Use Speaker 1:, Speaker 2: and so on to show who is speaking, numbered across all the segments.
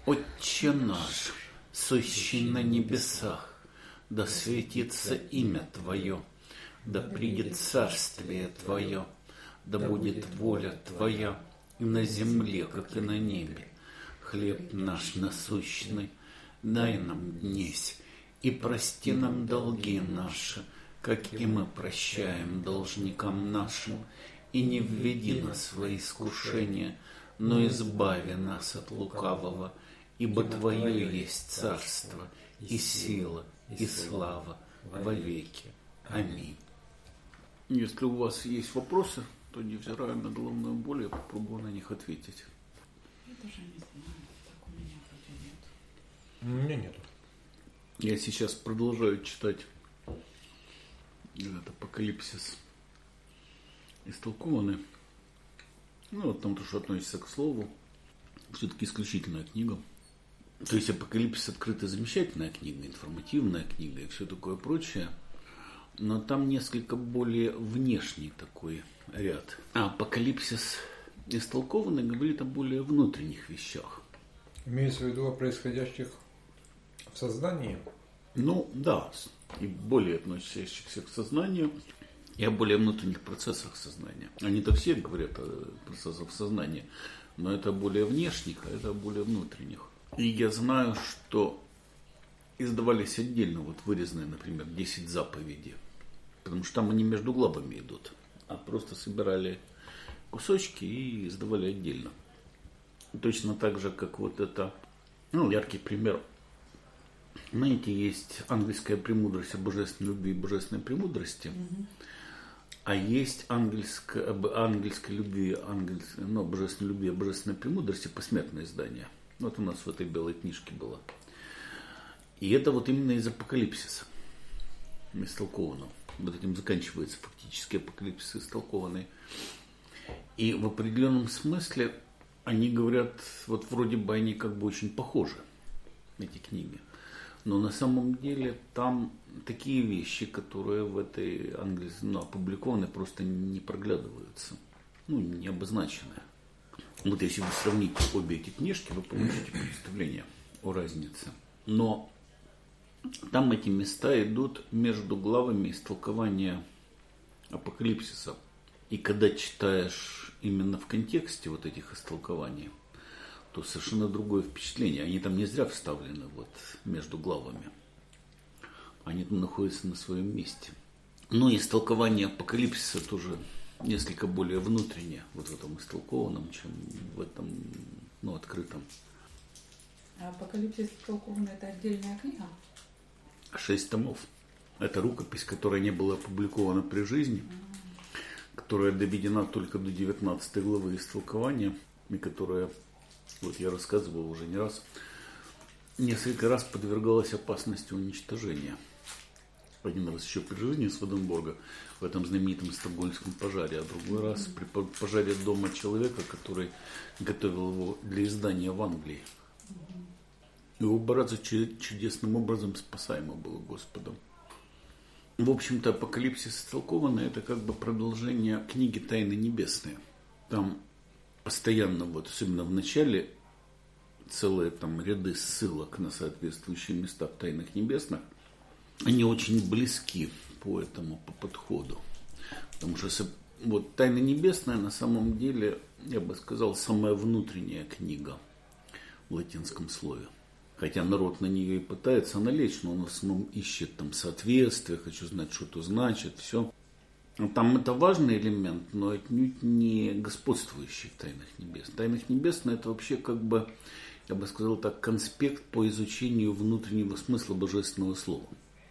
Speaker 1: Отче наш, сущий на небесах, да светится имя Твое, да придет царствие Твое, да будет воля Твоя и на земле, как и на небе. Хлеб наш насущный дай нам днесь, и прости нам долги наши, как и мы прощаем должникам нашим, и не введи нас во искушение, но избави нас от лукавого, ибо Твое есть царство, и сила, и слава во веки. Аминь. Если у вас есть вопросы, то, невзирая на головную боль, я попробую на них ответить.
Speaker 2: Я даже не знаю, так у меня вроде нет.
Speaker 3: У меня нету.
Speaker 1: Я сейчас продолжаю читать этот Апокалипсис истолкованный. Ну, вот там то, что относится к слову. Все-таки исключительная книга. То есть Апокалипсис открытая замечательная книга, информативная книга и все такое прочее. Но там несколько более внешний такой ряд. А Апокалипсис истолкованный говорит о более внутренних вещах.
Speaker 3: Имеется в виду о происходящих в сознании?
Speaker 1: Ну, да, и более относящихся к сознанию, и о более внутренних процессах сознания. Они-то все говорят о процессах сознания, но это более внешних, а это более внутренних. И я знаю, что издавались отдельно, вот вырезанные, например, 10 заповедей, потому что там они между главами идут, а просто собирали кусочки и издавали отдельно. Точно так же, как вот это, яркий пример. Знаете, есть английская премудрость о божественной любви и божественной премудрости, а есть об ангельской любви, божественной любви и божественной премудрости посмертное издание. Вот у нас в этой белой книжке было. И это вот именно из Апокалипсиса истолковано. Вот этим заканчивается фактически Апокалипсис истолкованный. И в определенном смысле они говорят, вот вроде бы они как бы очень похожи, эти книги. Но на самом деле там такие вещи, которые в этой опубликованы, просто не проглядываются. Не обозначены. Вот если вы сравните обе эти книжки, вы получите представление о разнице. Но там эти места идут между главами истолкования Апокалипсиса. И когда читаешь именно в контексте вот этих истолкований, то совершенно другое впечатление. Они там не зря вставлены вот между главами. Они там находятся на своем месте. Но истолкование Апокалипсиса тоже несколько более внутреннее вот в этом истолкованном, чем в этом открытом.
Speaker 2: А Апокалипсис истолкованный – это отдельная книга?
Speaker 1: 6 томов. Это рукопись, которая не была опубликована при жизни, которая доведена только до 19 главы истолкования, и которая, вот я рассказывал уже не раз, несколько раз подвергалась опасности уничтожения. Один раз еще при жизни Сведенборга в этом знаменитом стокгольмском пожаре, а другой раз при пожаре дома человека, который готовил его для издания в Англии. И оба раза чудесным образом спасаемо было Господом. В общем-то, Апокалипсис истолкованный – это как бы продолжение книги «Тайны небесные». Там постоянно, особенно в начале, целые там ряды ссылок на соответствующие места в «Тайнах небесных». Они очень близки по подходу. Потому что «Тайны небесные» на самом деле, я бы сказал, самая внутренняя книга в латинском слове. Хотя народ на нее и пытается налечь, но он в основном ищет там соответствие, хочу знать, что это значит, все. Там это важный элемент, но отнюдь не господствующий в «Тайнах небес». «Тайнах небесных» это вообще как бы, я бы сказал так, конспект по изучению внутреннего смысла Божественного Слова.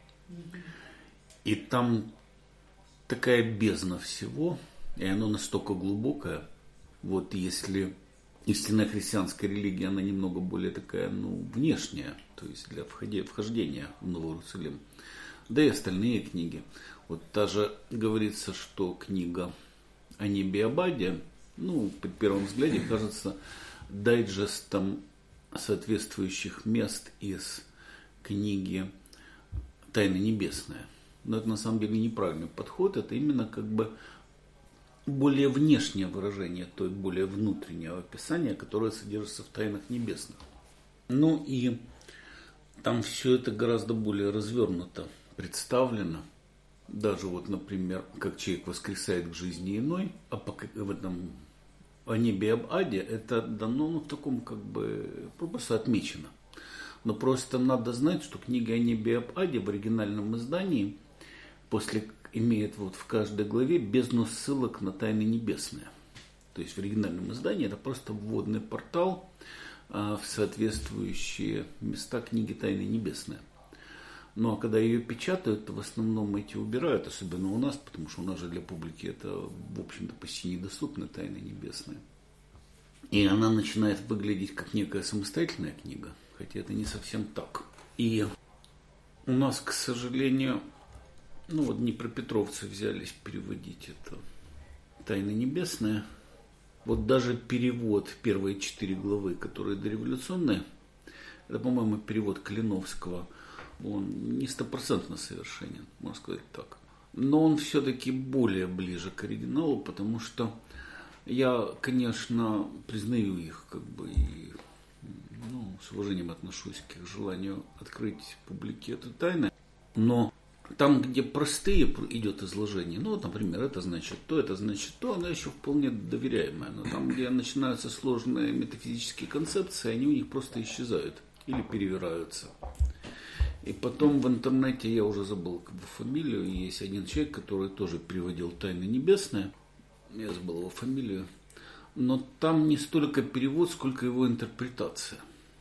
Speaker 1: И там такая бездна всего, и оно настолько глубокое, если истинная христианская религия, она немного более такая, внешняя, то есть для вхождения в Новый Иерусалим. Да и остальные книги. Вот та же говорится, что книга о небе и Абаде, при первом взгляде кажется дайджестом соответствующих мест из книги «Тайны небесные». Но это на самом деле неправильный подход, это именно как бы более внешнее выражение, то есть более внутреннего описания, которое содержится в «Тайнах небесных». Ну и там все это гораздо более развернуто представлено. Даже вот, например, как человек воскресает к жизни иной, а в этом о небе и об аде это дано в таком просто отмечено. Но просто надо знать, что книга о небе и об аде в оригинальном издании имеет в каждой главе бездну ссылок на тайны небесные. То есть в оригинальном издании это просто вводный портал в соответствующие места книги «Тайны небесные». Ну а когда ее печатают, то в основном эти убирают, особенно у нас, потому что у нас же для публики это, в общем-то, почти недоступны «Тайны небесные». И она начинает выглядеть как некая самостоятельная книга, хотя это не совсем так. И у нас, к сожалению, днепропетровцы взялись переводить это «Тайны небесные». Вот даже перевод первые 4 главы, которые дореволюционные, это, по-моему, перевод Калиновского, он не стопроцентно совершенен, можно сказать так. Но он все-таки более ближе к оригиналу, потому что я, конечно, признаю их, и с уважением отношусь к их желанию открыть публике эту тайну. Но там, где простые идет изложение, например, это значит то, она еще вполне доверяемая. Но там, где начинаются сложные метафизические концепции, они у них просто исчезают или перевираются. И потом в интернете, я уже забыл фамилию, есть один человек, который тоже переводил «Тайны небесные», я забыл его фамилию, но там не столько перевод, сколько его интерпретация.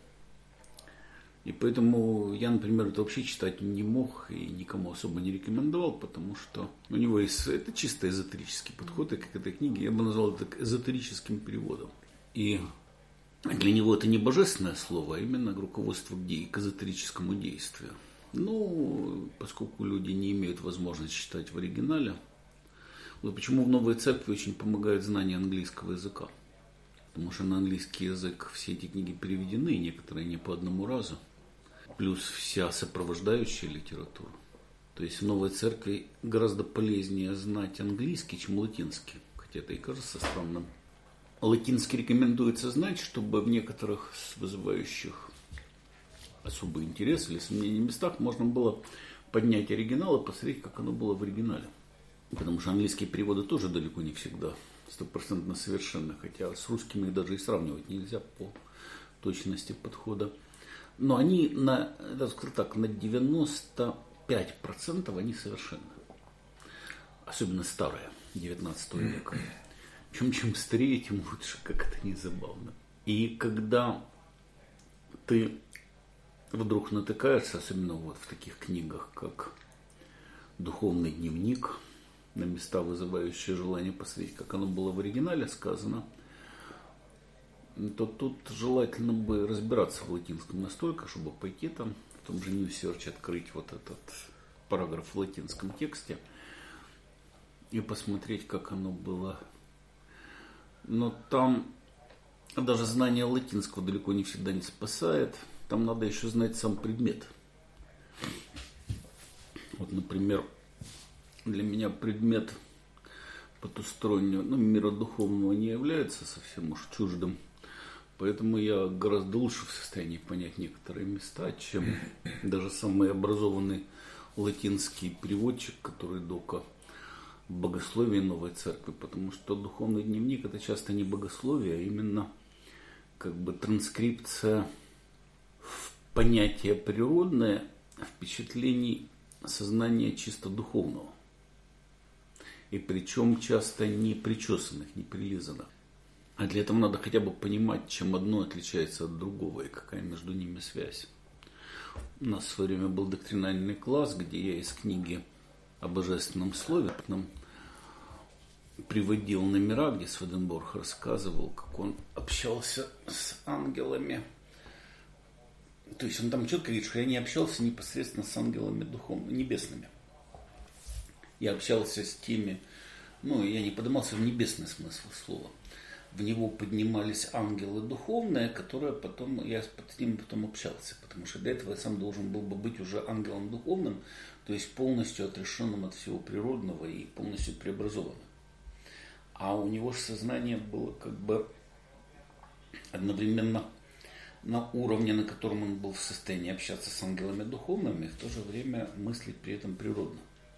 Speaker 1: И поэтому я, например, это вообще читать не мог и никому особо не рекомендовал, потому что у него есть это чисто эзотерический подход, и как этой книги я бы назвал это эзотерическим переводом. И для него это не божественное слово, а именно руководство к эзотерическому действию. Поскольку люди не имеют возможности читать в оригинале, вот почему в Новой Церкви очень помогает знание английского языка. Потому что на английский язык все эти книги переведены, некоторые не по одному разу. Плюс вся сопровождающая литература. То есть в Новой Церкви гораздо полезнее знать английский, чем латинский. Хотя это и кажется странным. Латинский рекомендуется знать, чтобы в некоторых вызывающих особый интерес или сомнения местах можно было поднять оригинал и посмотреть, как оно было в оригинале. Потому что английские переводы тоже далеко не всегда стопроцентно совершенны, хотя с русскими их даже и сравнивать нельзя по точности подхода. Но они на 95% они совершенны. Особенно старые, 19 века. Причем чем старее, тем лучше, как это не забавно. И когда ты вдруг натыкаешься, особенно в таких книгах, как «Духовный дневник», на места, вызывающие желание посмотреть, как оно было в оригинале сказано, то тут желательно бы разбираться в латинском настолько, чтобы пойти там, в том же New Search открыть этот параграф в латинском тексте и посмотреть, как оно было. Но там даже знание латинского далеко не всегда не спасает. Там надо еще знать сам предмет. Вот, например, для меня предмет потустороннего, мира духовного не является совсем уж чуждым. Поэтому я гораздо лучше в состоянии понять некоторые места, чем даже самый образованный латинский переводчик, который дока в богословии Новой Церкви. Потому что духовный дневник это часто не богословие, а именно транскрипция в понятие природное впечатлений сознания чисто духовного. И причем часто не причесанных, не прилизанных. А для этого надо хотя бы понимать, чем одно отличается от другого и какая между ними связь. У нас в свое время был доктринальный класс, где я из книги о божественном слове нам приводил номера, где Сведенборг рассказывал, как он общался с ангелами. То есть он там четко говорит, что я не общался непосредственно с ангелами духовными, небесными. Я общался с теми, я не поднимался в небесный смысл слова. В него поднимались ангелы духовные, которые я с ними потом общался. Потому что для этого я сам должен был бы быть уже ангелом духовным, то есть полностью отрешенным от всего природного и полностью преобразованным. А у него же сознание было одновременно на уровне, на котором он был в состоянии общаться с ангелами духовными, и в то же время мыслить при этом природно.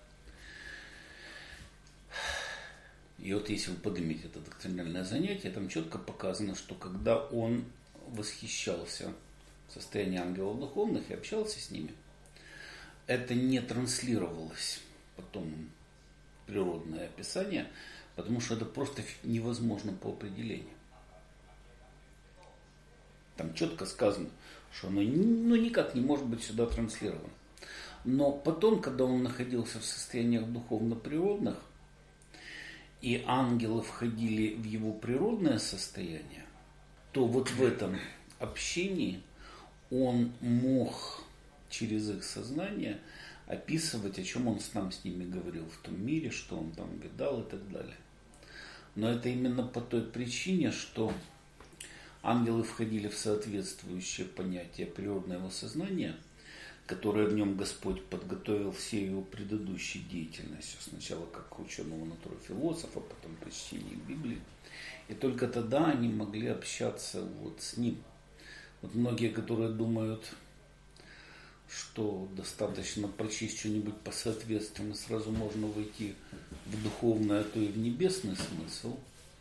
Speaker 1: И вот если вы поднимете это доктринальное занятие, там четко показано, что когда он восхищался состоянием ангелов духовных и общался с ними, это не транслировалось потом в природное описание, потому что это просто невозможно по определению. Там четко сказано, что оно никак не может быть сюда транслировано. Но потом, когда он находился в состояниях духовно-природных, и ангелы входили в его природное состояние, то вот в этом общении он мог через их сознание описывать, о чем он сам с ними говорил в том мире, что он там видал и так далее. Но это именно по той причине, что ангелы входили в соответствующее понятие природного сознания, которое в нем Господь подготовил всей его предыдущей деятельностью. Сначала как ученого натуры философа, потом при чтении Библии. И только тогда они могли общаться вот с ним. Вот многие, которые думают, что достаточно прочесть что-нибудь по соответствию, сразу можно войти в духовный, а то и в небесный смысл,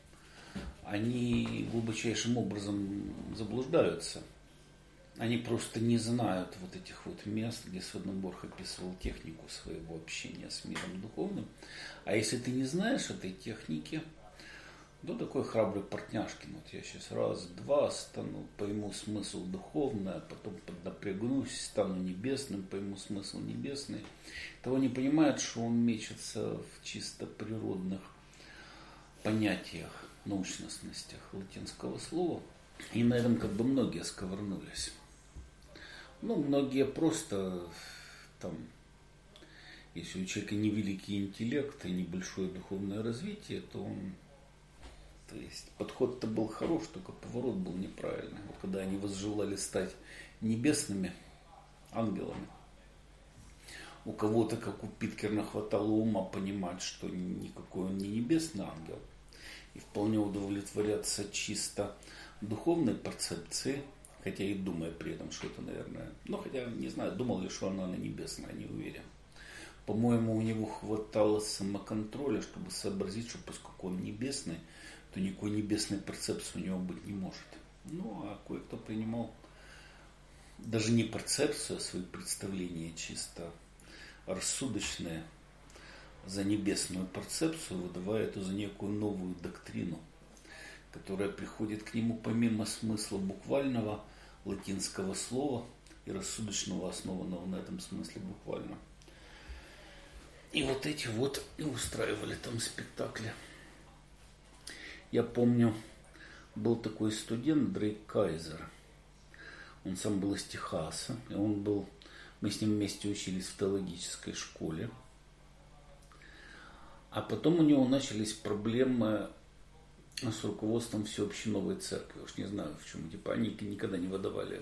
Speaker 1: они глубочайшим образом заблуждаются. Они просто не знают вот этих вот мест, где Святогор описывал технику своего общения с миром духовным. А если ты не знаешь этой техники, то такой храбрый Портняшкин. Вот я сейчас раз-два стану, пойму смысл духовный, а потом поднапрягнусь, стану небесным, пойму смысл небесный. Того не понимает, что он мечется в чисто природных понятиях, научностностях латинского слова. И на этом как бы многие сковырнулись. Многие просто там, если у человека невеликий интеллект и небольшое духовное развитие, то есть подход-то был хорош, только поворот был неправильный. Вот когда они возжелали стать небесными ангелами, у кого-то, как у Питкерна, хватало ума понимать, что никакой он не небесный ангел, и вполне удовлетворяться чисто духовной перцепцией, хотя и думая при этом, что это, наверное, хотя, не знаю, думал ли, что она небесная, не уверен. По-моему, у него хватало самоконтроля, чтобы сообразить, что поскольку он небесный, то никакой небесной перцепции у него быть не может. А кое-кто принимал даже не перцепцию, а свои представления чисто рассудочные за небесную перцепцию, выдавая это за некую новую доктрину, которая приходит к нему помимо смысла буквального латинского слова и рассудочного, основанного на этом смысле буквально. И вот эти вот и устраивали там спектакли. Я помню, был такой студент Дрейк Кайзер. Он сам был из Техаса. И мы с ним вместе учились в теологической школе. А потом у него начались проблемы с руководством Всеобщей Новой Церкви. Уж не знаю в чем. Они никогда не выдавали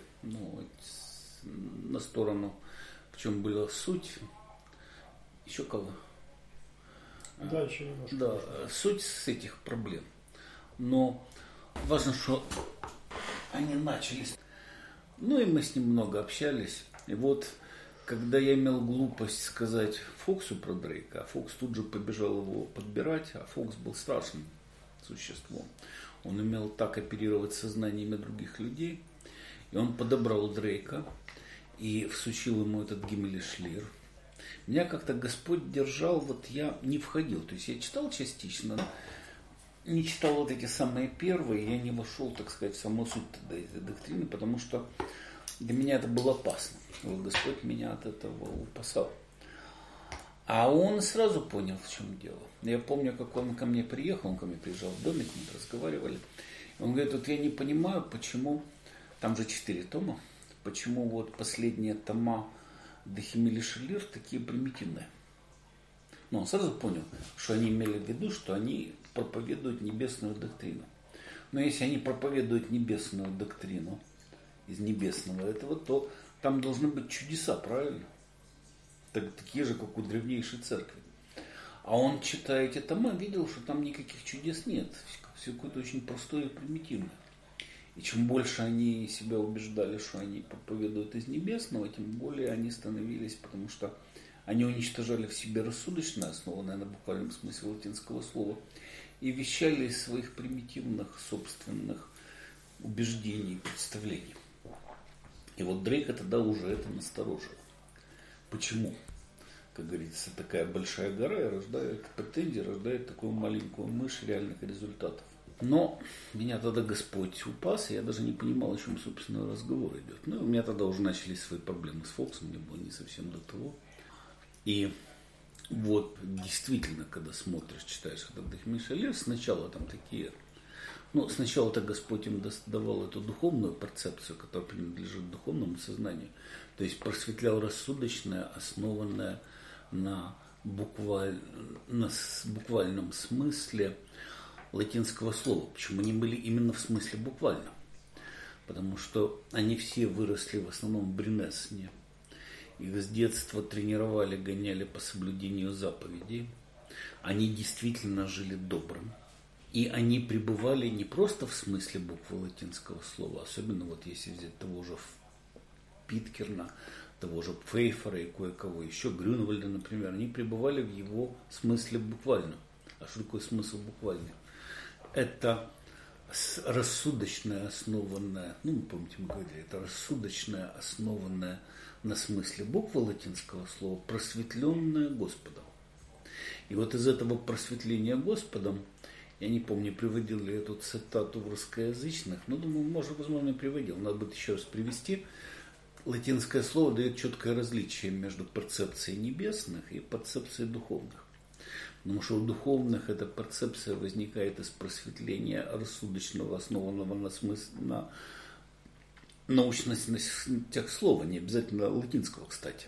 Speaker 1: на сторону, в чем была суть. Еще кого?
Speaker 3: Дальше немножко.
Speaker 1: Да, суть с этих проблем. Но важно, что они начались. И мы с ним много общались. И вот, когда я имел глупость сказать Фоксу про Дрейка, а Фокс тут же побежал его подбирать, а Фокс был страшным существом. Он умел так оперировать сознаниями других людей. И он подобрал Дрейка и всучил ему этот Гиммель-Шлир. Меня как-то Господь держал, я не входил. То есть я читал частично, не читал вот эти самые первые, я не вошел, так сказать, в саму суть этой доктрины, потому что для меня это было опасно. Господь меня от этого упасал. А он сразу понял, в чем дело. Я помню, как он ко мне приехал, он ко мне приезжал в домик, мы разговаривали. Он говорит, я не понимаю, почему, там же 4 тома, почему последние тома Гиммель-Шлир такие примитивные. Он сразу понял, что они имели в виду, что они проповедуют небесную доктрину. Но если они проповедуют небесную доктрину из небесного этого, то там должны быть чудеса, правильно? Такие же, как у древнейшей церкви. А он, читая эти тома, видел, что там никаких чудес нет. Все какое-то очень простое и примитивное. И чем больше они себя убеждали, что они проповедуют из небесного, тем более они становились, потому что они уничтожали в себе рассудочное, основанное на буквальном смысле латинского слова, и вещали из своих примитивных собственных убеждений и представлений. И вот Дрейка тогда уже это насторожил. Почему? Как говорится, такая большая гора и рождает претензии, рождает такую маленькую мышь реальных результатов. Но меня тогда Господь упас, и я даже не понимал, о чем, собственно, разговор идет. Ну, у меня тогда уже начались свои проблемы с Фоксом, мне было не совсем до того. И вот действительно, когда смотришь, читаешь этот Мишель, сначала там такие... Ну, сначала-то Господь им давал эту духовную перцепцию, которая принадлежит духовному сознанию. То есть просветлял рассудочное, основанное на буквальном смысле латинского слова. Почему они были именно в смысле буквально? Потому что они все выросли в основном в Брюнессене. Их с детства тренировали, гоняли по соблюдению заповедей. Они действительно жили добрым. И они пребывали не просто в смысле буквы латинского слова, особенно вот если взять того же Питкерна, того же Пфейфера и кое-кого еще, Грюнвальда, например, они пребывали в его смысле буквально. А что такое смысл буквальный? Это рассудочное, основанное, ну, вы помните, мы говорили, это рассудочное, основанное на смысле буквы латинского слова, просветленное Господом. И вот из этого просветления Господом, я не помню, приводил ли эту цитату в русскоязычных, но думаю, может, возможно, и приводил. Надо будет еще раз привести. Латинское слово дает четкое различие между перцепцией небесных и перцепцией духовных. Потому что у духовных эта перцепция возникает из просветления рассудочного, основанного на научностях слова, не обязательно латинского, кстати.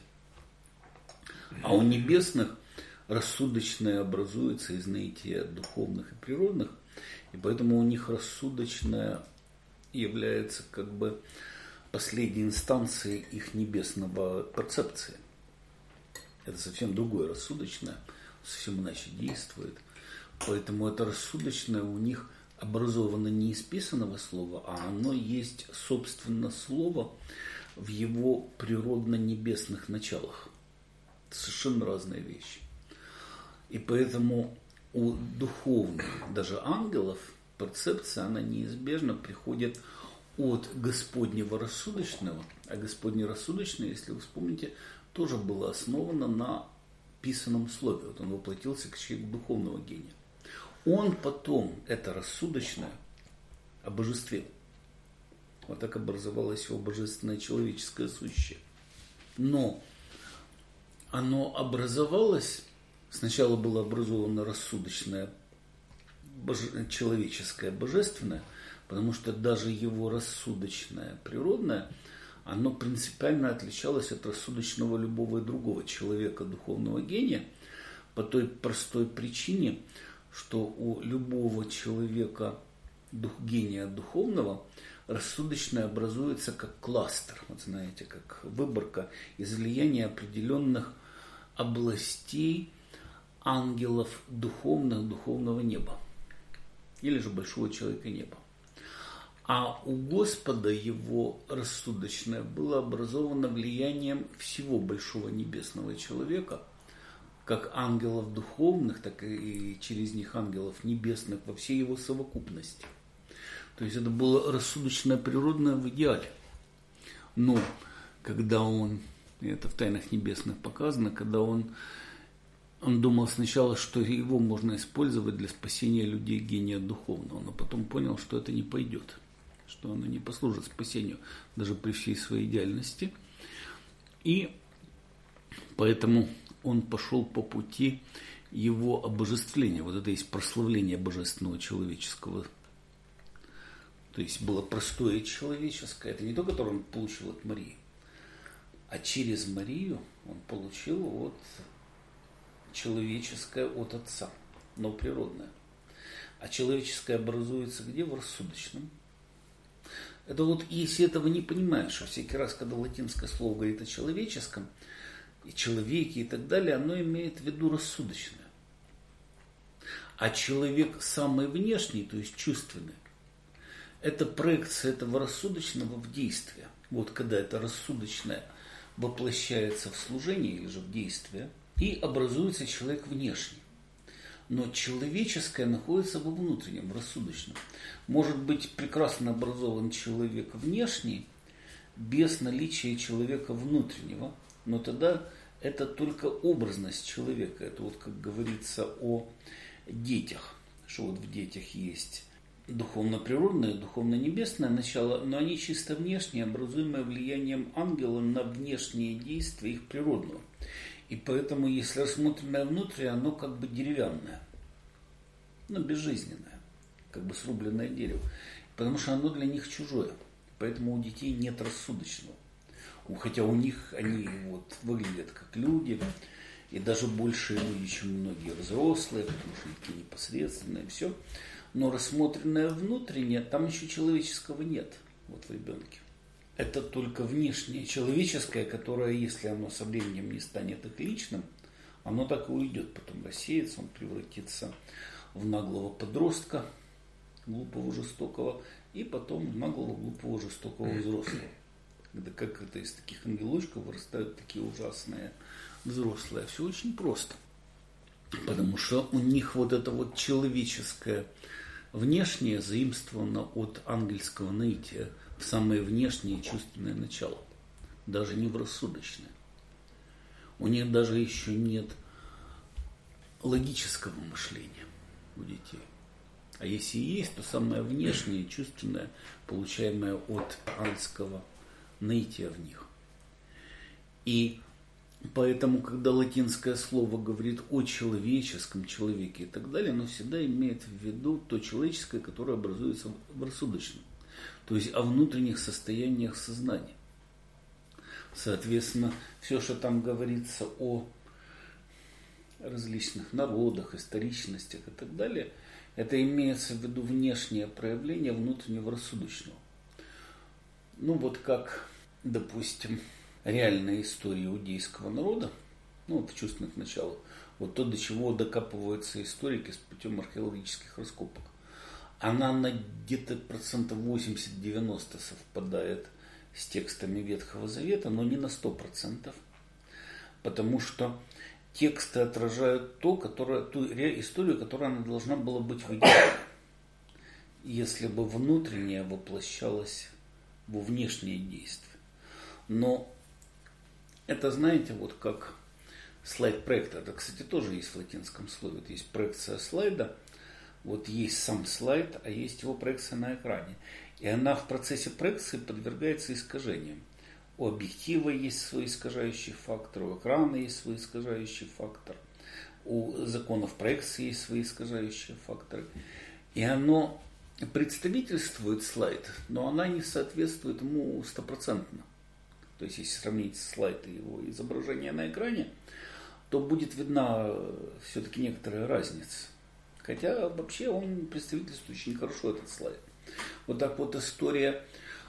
Speaker 1: А у небесных рассудочное образуется из наития духовных и природных, и поэтому у них рассудочное является как бы последней инстанцией их небесного перцепции. Это совсем другое рассудочное, совсем иначе действует. Поэтому это рассудочное у них образовано не из писаного слова, а оно есть, собственно, слово в его природно-небесных началах. Это совершенно разные вещи. И поэтому у духовных, даже ангелов, перцепция, она неизбежно приходит от Господнего рассудочного. А Господне рассудочное, если вы вспомните, тоже было основано на писаном слове. Вот он воплотился к человеку духовного гения. Он потом это рассудочное обожествил. Вот так образовалось его божественное человеческое сущее. Но оно образовалось, сначала было образовано рассудочное человеческое божественное, потому что даже его рассудочное природное, оно принципиально отличалось от рассудочного любого другого человека, духовного гения, по той простой причине, что у любого человека, гения духовного, рассудочное образуется как кластер, вот знаете, как выборка из влияния определенных областей ангелов духовных, духовного неба, или же большого человека неба. А у Господа его рассудочное было образовано влиянием всего большого небесного человека, как ангелов духовных, так и через них ангелов небесных во всей его совокупности. То есть это было рассудочное природное в идеале. Но когда он, и это в тайнах небесных показано, когда он думал сначала, что его можно использовать для спасения людей гения духовного, но потом понял, что это не пойдет, что оно не послужит спасению даже при всей своей идеальности. И поэтому он пошел по пути его обожествления. Вот это есть прославление божественного человеческого. То есть было простое человеческое. Это не то, которое он получил от Марии, а через Марию он получил вот человеческое от Отца, но природное. А человеческое образуется где? В рассудочном. Это вот если этого не понимаешь, что всякий раз, когда латинское слово говорит о человеческом, и человеке и так далее, оно имеет в виду рассудочное. А человек самый внешний, то есть чувственный, это проекция этого рассудочного в действие. Вот когда это рассудочное воплощается в служение или же в действие, и образуется человек внешний. Но человеческое находится во внутреннем, в рассудочном. Может быть прекрасно образован человек внешний, без наличия человека внутреннего, но тогда это только образность человека. Это вот как говорится о детях, что вот в детях есть духовно-природное, духовно-небесное начало, но они чисто внешние, образуемые влиянием ангела на внешние действия их природного. И поэтому, если рассмотренное внутрь, оно как бы деревянное, безжизненное, как бы срубленное дерево, потому что оно для них чужое. Поэтому у детей нет рассудочного. Хотя у них они вот выглядят как люди, и даже большие люди, чем многие взрослые, потому что они такие непосредственные, все. Но рассмотренное внутреннее, там еще человеческого нет вот в ребенке. Это только внешнее человеческое, которое, если оно со временем не станет их личным, оно так и уйдет, потом рассеется, он превратится в наглого подростка, глупого, жестокого, и потом в наглого, глупого, жестокого взрослого. Как это из таких ангелочков вырастают такие ужасные взрослые. Все очень просто. Потому что у них вот это вот человеческое внешнее заимствовано от ангельского наития в самое внешнее чувственное начало. Даже не в рассудочное. У них даже еще нет логического мышления у детей. А если и есть, то самое внешнее, чувственное, получаемое от ангельского наития в них. И поэтому, когда латинское слово говорит о человеческом человеке и так далее, оно всегда имеет в виду то человеческое, которое образуется в рассудочном. То есть о внутренних состояниях сознания. Соответственно, все, что там говорится о различных народах, историчностях и так далее, это имеется в виду внешнее проявление внутреннего рассудочного. Вот как, допустим, реальная история иудейского народа, в чувственных началах, вот то, до чего докапываются историки с путем археологических раскопок, она на где-то 80-90% совпадает с текстами Ветхого Завета, но не на 100%, потому что тексты отражают ту историю, которая она должна была быть в идеале, если бы внутреннее воплощалось во внешние действия. Но это, знаете, вот как слайд-проектор. Это, кстати, тоже есть в латинском слове. Вот есть проекция слайда, вот есть сам слайд, а есть его проекция на экране. И она в процессе проекции подвергается искажениям. У объектива есть свой искажающий фактор, у экрана есть свой искажающий фактор, у законов проекции есть свои искажающие факторы. И оно представительствует слайд, но она не соответствует ему 100%. То есть, если сравнить слайд и его изображение на экране, то будет видна все-таки некоторая разница. Хотя вообще он представительствует очень хорошо, этот слайд. Вот так вот история,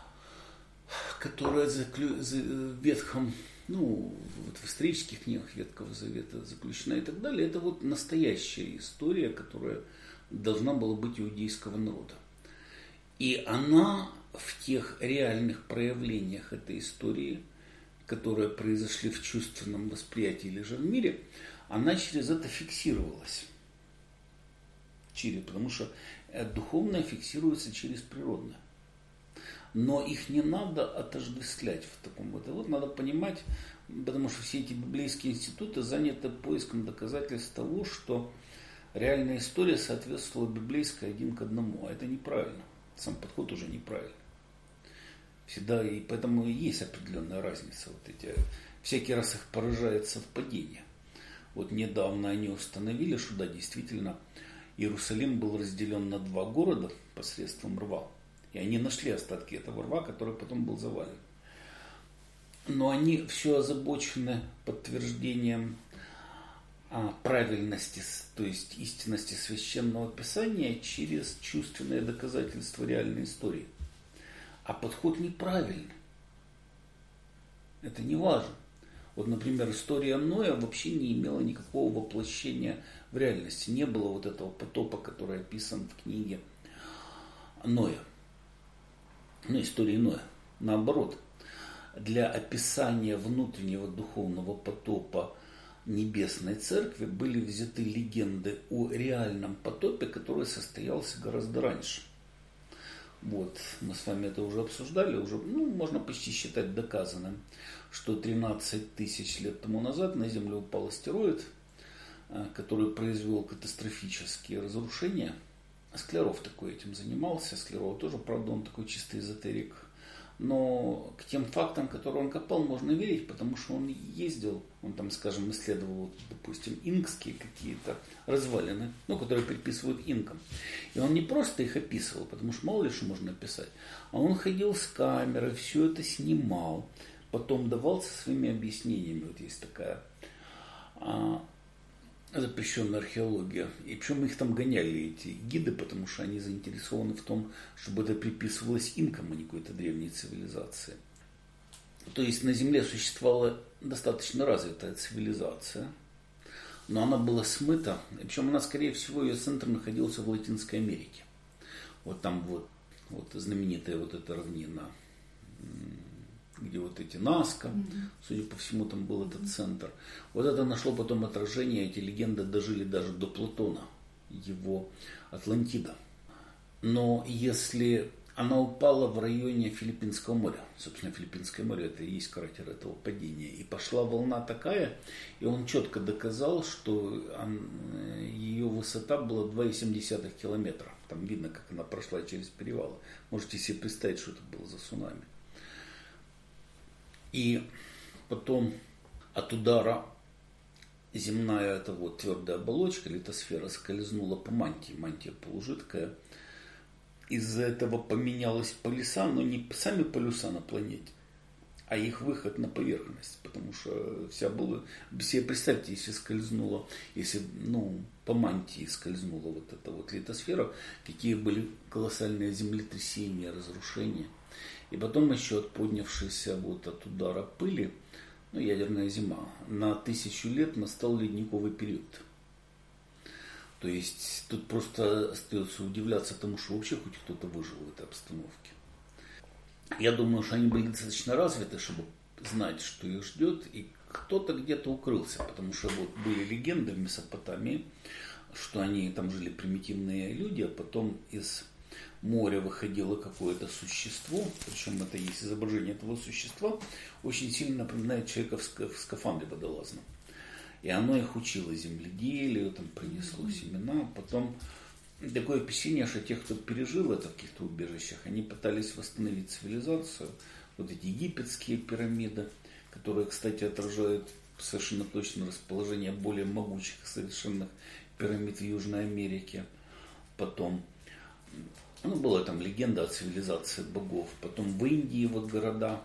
Speaker 1: которая в Ветхом, вот в исторических книгах Ветхого Завета заключена и так далее, это вот настоящая история, которая должна была быть иудейского народа. И она в тех реальных проявлениях этой истории, которые произошли в чувственном восприятии или же в мире, она через это фиксировалась. Потому что духовное фиксируется через природное. Но их не надо отождествлять в таком вот. Вот надо понимать, потому что все эти библейские институты заняты поиском доказательств того, что реальная история соответствовала библейской 1 к 1. А это неправильно. Сам подход уже неправильный. Всегда, и поэтому и есть определенная разница. Вот эти, всякий раз их поражает совпадение. Вот недавно они установили, что да, действительно, Иерусалим был разделен на 2 города посредством рва. И они нашли остатки этого рва, который потом был завален. Но они все озабочены подтверждением правильности, то есть истинности священного писания через чувственное доказательство реальной истории. А подход неправильный. Это не важно. Вот, например, история Ноя вообще не имела никакого воплощения в реальности. Не было вот этого потопа, который описан в книге Ноя. Но история иное. Наоборот, для описания внутреннего духовного потопа Небесной Церкви были взяты легенды о реальном потопе, который состоялся гораздо раньше. Вот, мы с вами это уже обсуждали, уже, можно почти считать доказанным, что 13 тысяч лет тому назад на Землю упал астероид, который произвел катастрофические разрушения. Скляров такой этим занимался, Скляров тоже, правда, он такой чистый эзотерик. Но к тем фактам, которые он копал, можно верить, потому что он ездил, он там, скажем, исследовал, допустим, инкские какие-то развалины, которые приписывают инкам. И он не просто их описывал, потому что мало ли что можно описать, а он ходил с камерой, все это снимал, потом давал со своими объяснениями. Вот есть такая запрещенная археология. И причем их там гоняли, эти гиды, потому что они заинтересованы в том, чтобы это приписывалось инкам, а не какой-то древней цивилизации. То есть на Земле существовала достаточно развитая цивилизация, но она была смыта, причем она, скорее всего, ее центр находился в Латинской Америке. Вот там вот знаменитая вот эта равнина, где вот эти Наска, судя по всему, там был этот центр. Вот это нашло потом отражение, эти легенды дожили даже до Платона, его Атлантида. Но если она упала в районе Филиппинского моря, собственно, Филиппинское море это и есть кратер этого падения, и пошла волна такая, и он четко доказал, что ее высота была 2,7 километра. Там видно, как она прошла через перевалы. Можете себе представить, что это было за цунами. И потом от удара земная эта вот твердая оболочка, литосфера, скользнула по мантии. Мантия полужидкая. Из-за этого поменялась полюса, но не сами полюса на планете, а их выход на поверхность. Потому что все представьте, если скользнула, если по мантии скользнула вот эта вот литосфера, какие были колоссальные землетрясения, разрушения. И потом еще от поднявшейся от удара пыли, ядерная зима, на 1000 лет настал ледниковый период. То есть тут просто остается удивляться тому, что вообще хоть кто-то выжил в этой обстановке. Я думаю, что они были достаточно развиты, чтобы знать, что их ждет, и кто-то где-то укрылся, потому что были легенды в Месопотамии, что они там жили примитивные люди, а потом из моря выходило какое-то существо, причем это есть изображение этого существа, очень сильно напоминает человека в скафандре водолазном. И оно их учило земледелию, там принесло семена. Потом такое впечатление, что те, кто пережил это в каких-то убежищах, они пытались восстановить цивилизацию. Вот эти египетские пирамиды, которые, кстати, отражают совершенно точно расположение более могучих совершенных пирамид в Южной Америке. Потом была там легенда о цивилизации богов. Потом в Индии города,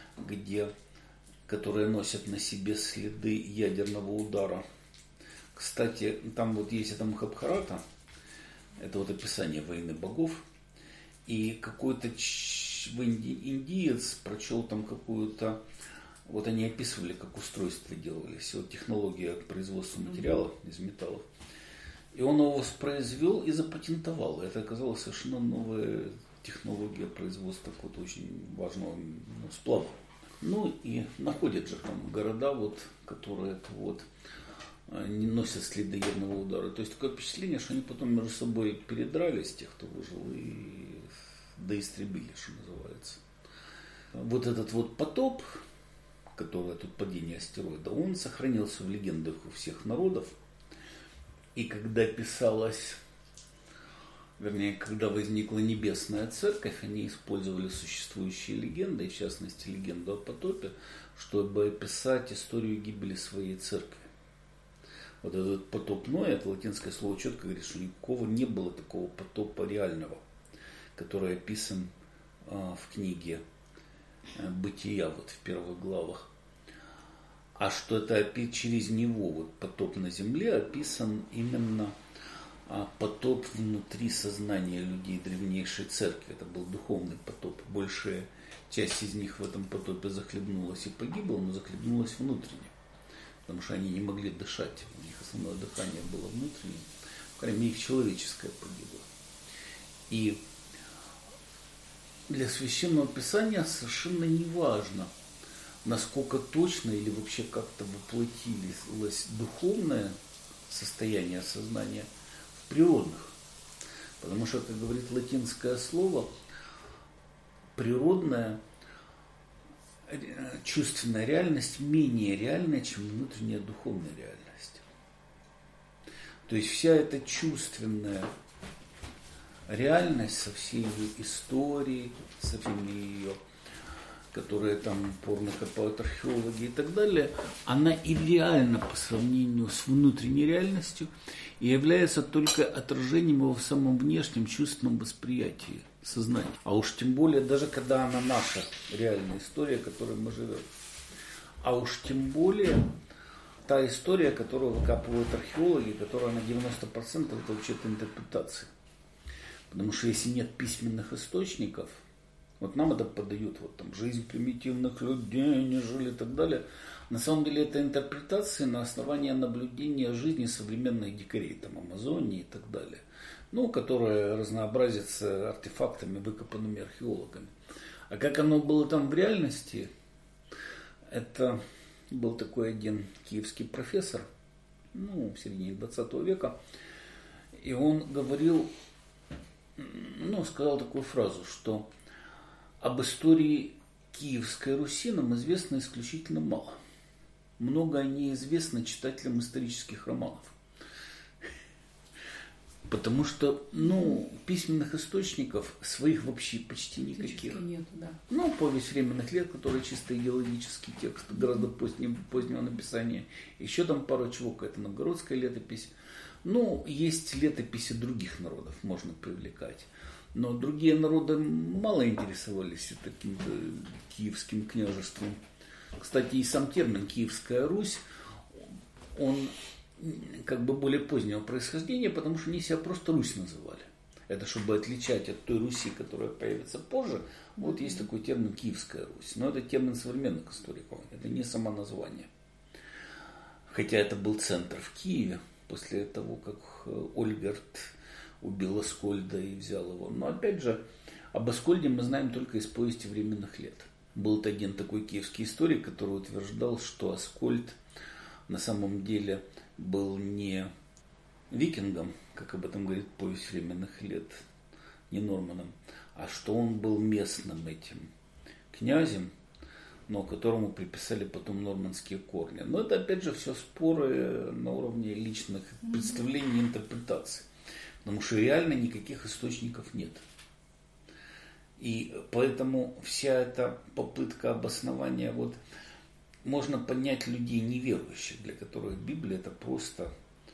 Speaker 1: которые носят на себе следы ядерного удара. Кстати, там есть это Махабхарата, это описание войны богов. И какой-то индиец прочел там какую-то, они описывали, как устройства делались, технология производства материалов из металлов. И он его воспроизвел и запатентовал. Это оказалась совершенно новая технология производства какого-то очень важного сплава. И находят же там города, которые не носят следы ядерного удара. То есть такое впечатление, что они потом между собой передрались, тех, кто выжил, и доистребили, что называется. Вот этот потоп, который тут падение астероида, он сохранился в легендах у всех народов. И когда когда возникла Небесная Церковь, они использовали существующие легенды, и в частности легенду о потопе, чтобы описать историю гибели своей церкви. Вот этот потоп Ноя, это латинское слово, четко говорит, что никакого не было такого потопа реального, который описан в книге Бытия, в первых главах. А что это через него, потоп на земле, описан именно потоп внутри сознания людей древнейшей церкви. Это был духовный потоп. Большая часть из них в этом потопе захлебнулась и погибла, но захлебнулась внутренне. Потому что они не могли дышать. У них основное дыхание было внутреннее. По крайней мере, их человеческое погибло. И для Священного Писания совершенно не важно, насколько точно или вообще как-то воплотилось духовное состояние сознания в природных. Потому что, как говорит латинское слово, природная чувственная реальность менее реальная, чем внутренняя духовная реальность. То есть вся эта чувственная реальность со всей ее историей, со всеми ее, которые там упорно копают археологи и так далее, она идеальна по сравнению с внутренней реальностью и является только отражением его в самом внешнем чувственном восприятии сознания. А уж тем более, даже когда она наша реальная история, в которой мы живем. А уж тем более та история, которую выкапывают археологи, которая на 90% это вообще-то интерпретация. Потому что если нет письменных источников, вот нам это подают, вот там жизнь примитивных людей, они жили и так далее. На самом деле это интерпретации на основании наблюдения жизни современных дикарей, там Амазонии и так далее. Ну, которые разнообразятся артефактами, выкопанными археологами. А как оно было там в реальности, это был такой один киевский профессор, в середине 20 века, и он говорил, сказал такую фразу, что об истории Киевской Руси нам известно исключительно мало. Многое неизвестно читателям исторических романов. Потому что, письменных источников своих вообще почти никаких.
Speaker 2: Нет, да.
Speaker 1: Повесть временных лет, которая чисто идеологический текст, гораздо позднего написания. Еще там пару чего, какая-то новгородская летопись. Есть летописи других народов, можно привлекать. Но другие народы мало интересовались таким киевским княжеством. Кстати, и сам термин «Киевская Русь», он как бы более позднего происхождения, потому что они себя просто Русь называли. Это чтобы отличать от той Руси, которая появится позже. Вот есть такой термин «Киевская Русь». Но это термин современных историков, это не само название. Хотя это был центр в Киеве, после того, как Ольгерт убил Аскольда и взял его. Но опять же, об Аскольде мы знаем только из повести временных лет. Был один такой киевский историк, который утверждал, что Аскольд на самом деле был не викингом, как об этом говорит повесть временных лет, не Норманом, а что он был местным этим князем, но которому приписали потом нормандские корни. Но это опять же все споры на уровне личных представлений и интерпретаций. Потому что реально никаких источников нет. И поэтому вся эта попытка обоснования, можно понять людей неверующих, для которых Библия это просто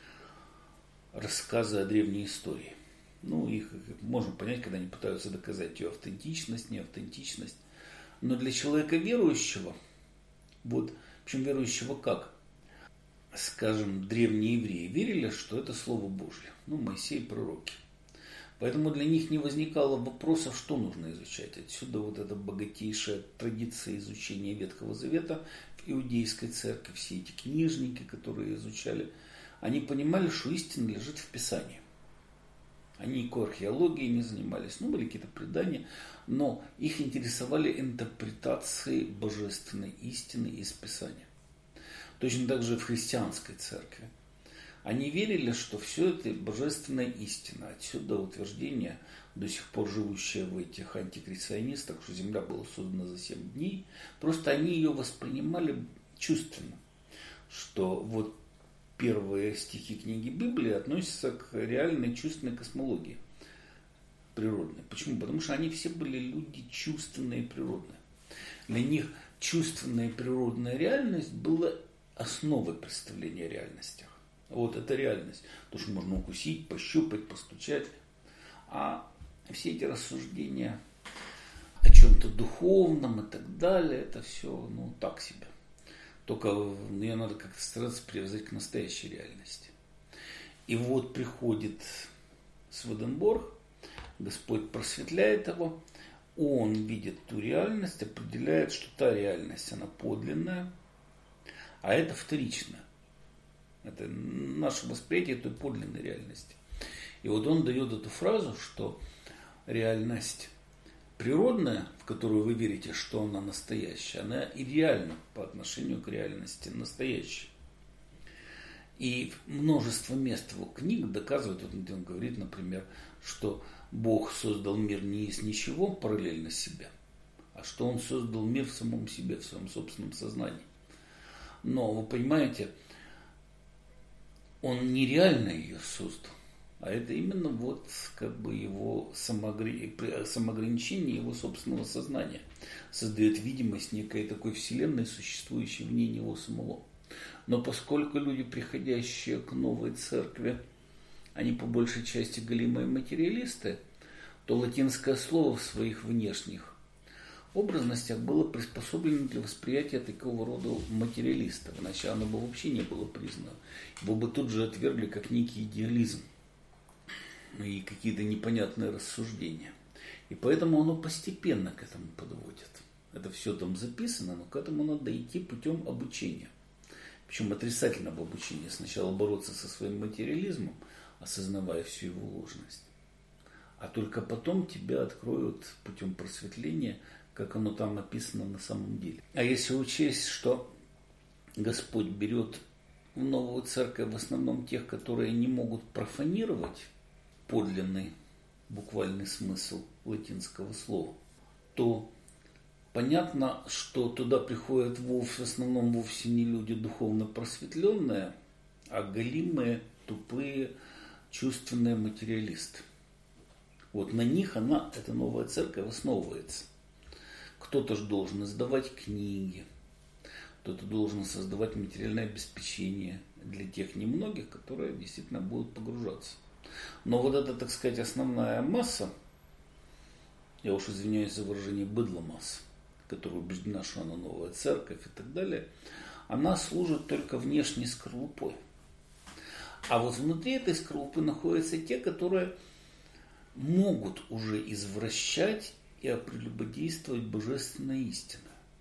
Speaker 1: рассказы о древней истории. Их можно понять, когда они пытаются доказать ее автентичность, неавтентичность. Но для человека верующего, причем верующего как? Скажем, древние евреи верили, что это Слово Божье. Моисей и пророки. Поэтому для них не возникало вопросов, что нужно изучать. Отсюда эта богатейшая традиция изучения Ветхого Завета в иудейской церкви. Все эти книжники, которые изучали, они понимали, что истина лежит в Писании. Они никакой археологией не занимались. Были какие-то предания, но их интересовали интерпретации божественной истины из Писания. Точно так же в христианской церкви. Они верили, что все это божественная истина. Отсюда утверждение, до сих пор живущее в этих антикреационистах, что Земля была создана за 7 дней. Просто они ее воспринимали чувственно. Что первые стихи книги Библии относятся к реальной чувственной космологии природной. Почему? Потому что они все были люди чувственные и природные. Для них чувственная и природная реальность была основой представления о реальностях. Это реальность. То, что можно укусить, пощупать, постучать. А все эти рассуждения о чем-то духовном и так далее, это все, так себе. Только ее надо как-то стараться привязать к настоящей реальности. И приходит Сведенборг, Господь просветляет его, он видит ту реальность, определяет, что та реальность, она подлинная, а это вторичная. Это наше восприятие той подлинной реальности. И он дает эту фразу, что реальность природная, в которую вы верите, что она настоящая, она и реальна по отношению к реальности настоящей. И множество мест его книг доказывают, вот где он говорит, например, что Бог создал мир не из ничего параллельно себе, а что он создал мир в самом себе, в своем собственном сознании. Но вы понимаете, он нереально ее создал, а это именно вот как бы его самоограничение его собственного сознания создает видимость некой такой вселенной, существующей вне него самого. Но поскольку люди, приходящие к новой церкви, они по большей части голимые материалисты, то латинское слово в своих внешних образностях было приспособлено для восприятия такого рода материалистов. Иначе оно бы вообще не было признано. Его бы тут же отвергли как некий идеализм и какие-то непонятные рассуждения. И поэтому оно постепенно к этому подводит. Это все там записано, но к этому надо идти путем обучения. Причем отрицательного обучения. Сначала бороться со своим материализмом, осознавая всю его ложность. А только потом тебя откроют путем просветления, как оно там написано на самом деле. А если учесть, что Господь берет в новую церковь в основном тех, которые не могут профанировать подлинный буквальный смысл латинского слова, то понятно, что туда приходят в основном вовсе не люди духовно просветленные, а голимые, тупые, чувственные материалисты. Вот на них эта новая церковь основывается. Кто-то же должен издавать книги, кто-то должен создавать материальное обеспечение для тех немногих, которые действительно будут погружаться. Но вот эта, так сказать, основная масса, я уж извиняюсь за выражение, быдло-масса, которая убеждена, что она новая церковь и так далее, она служит только внешней скорлупой. А вот внутри этой скорлупы находятся те, которые могут уже извращать и прелюбодействовать божественной истиной.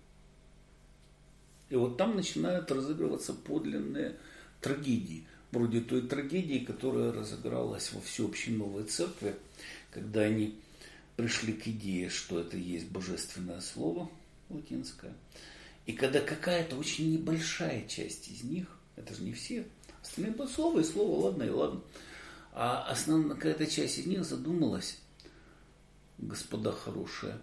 Speaker 1: И вот там начинают разыгрываться подлинные трагедии. Вроде той трагедии, которая разыгралась во всеобщей новой церкви, когда они пришли к идее, что это есть божественное слово латинское. И когда какая-то очень небольшая часть из них, это же не все, остальные было слово и слово, ладно и ладно. А основная какая-то часть из них задумалась, господа хорошие,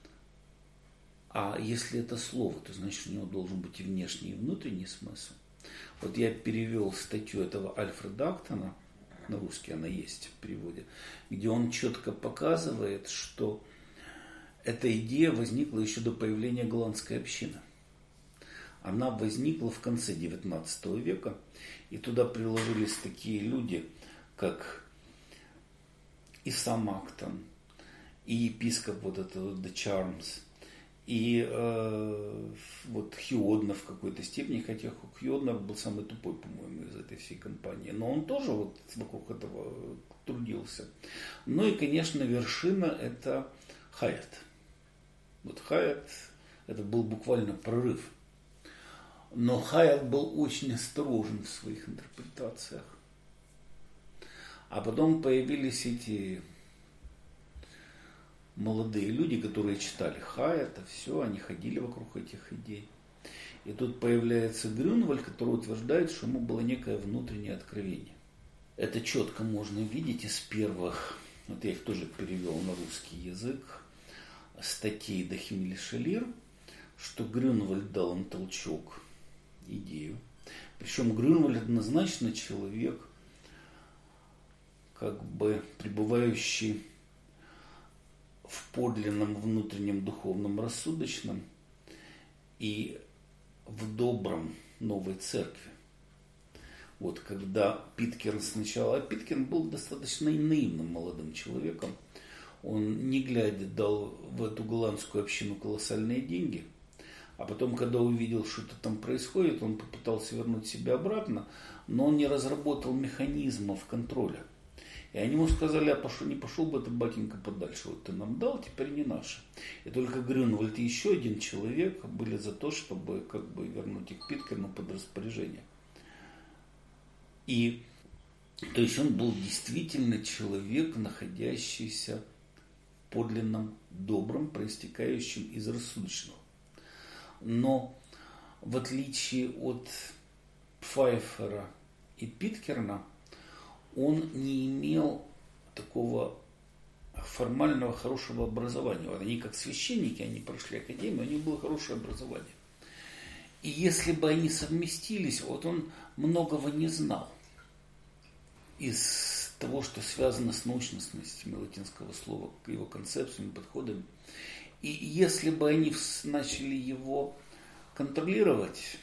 Speaker 1: а если это слово, то значит у него должен быть и внешний, и внутренний смысл. Вот я перевел статью этого Альфреда Актона, на русский она есть в переводе, где он четко показывает, что эта идея возникла еще до появления голландской общины. Она возникла в конце XIX века, и туда приложились такие люди, как и сам Актон, и епископ вот этот Де Чармс, и вот Хьюоднер в какой-то степени, хотя Хьюоднер был самый тупой, по-моему, из этой всей компании, но он тоже вот вокруг этого трудился. Ну и, конечно, вершина это Хайет. Вот Хайет, это был буквально прорыв. Но Хайет был очень осторожен в своих интерпретациях. А потом появились эти молодые люди, которые читали Хайета, все, они ходили вокруг этих идей. И тут появляется Грюнвальд, который утверждает, что ему было некое внутреннее откровение. Это четко можно видеть из первых, вот я их тоже перевел на русский язык, статей Дахимили Шалир, что Грюнвальд дал им толчок, идею. Причем Грюнвальд однозначно человек, как бы пребывающий в подлинном внутреннем духовном рассудочном и в добром новой церкви. Вот когда Питкерн сначала, а Питкерн был достаточно наивным молодым человеком, он не глядя дал в эту голландскую общину колоссальные деньги, а потом, когда увидел, что это там происходит, он попытался вернуть себя обратно, но он не разработал механизмов контроля. И они ему сказали, а не пошел бы ты, батенька, подальше. Вот ты нам дал, теперь не наше. И только Грюнвальд и еще один человек были за то, чтобы как бы вернуть их Питкерну под распоряжение. И то есть он был действительно человек, находящийся подлинном добром, проистекающем из рассудочного. Но в отличие от Пфайфера и Питкерна, он не имел такого формального хорошего образования. Вот они как священники, они прошли академию, у них было хорошее образование. И если бы они совместились, вот он многого не знал из того, что связано с научностями латинского слова, его концепциями, подходами. И если бы они начали его контролировать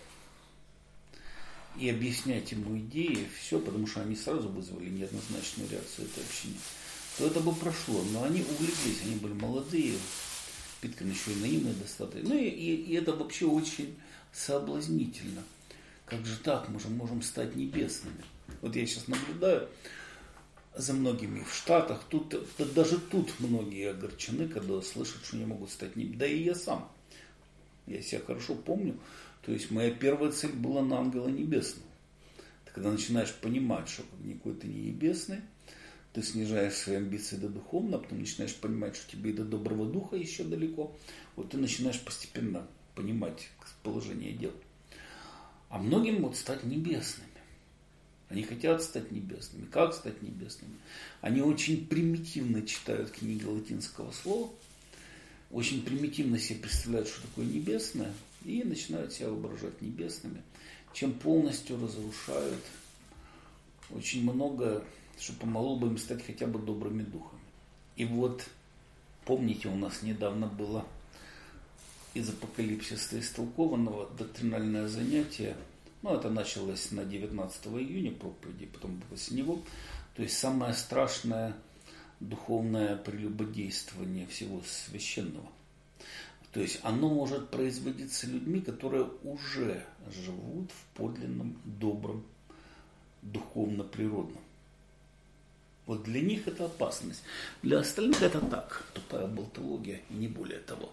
Speaker 1: и объяснять ему идеи, все, потому что они сразу вызвали неоднозначную реакцию этой общины, то это бы прошло. Но они увлеклись, они были молодые, Питкерн еще и наивный достаточно. Ну и это вообще очень соблазнительно. Как же так, мы же можем стать небесными. Вот я сейчас наблюдаю за многими в Штатах, даже тут многие огорчены, когда слышат, что не могут стать небесными. Да и я сам. Я себя хорошо помню. То есть моя первая цель была на ангела небесного. Ты когда начинаешь понимать, что никакой ты не небесный, ты снижаешь свои амбиции до духовного, потом начинаешь понимать, что тебе и до доброго духа еще далеко. Вот ты начинаешь постепенно понимать положение дел. А многим вот стать небесными. Они хотят стать небесными. Как стать небесными? Они очень примитивно читают книги латинского слова, очень примитивно себе представляют, что такое небесное, и начинают себя воображать небесными, чем полностью разрушают очень много, что помогло бы им стать хотя бы добрыми духами. И вот, помните, у нас недавно было из Апокалипсиса истолкованного доктринальное занятие. Это началось на 19 июня проповеди, потом после него. То есть самое страшное духовное прелюбодействование всего священного. То есть оно может производиться людьми, которые уже живут в подлинном, добром, духовно-природном. Вот для них это опасность. Для остальных это так, тупая болтология и не более того.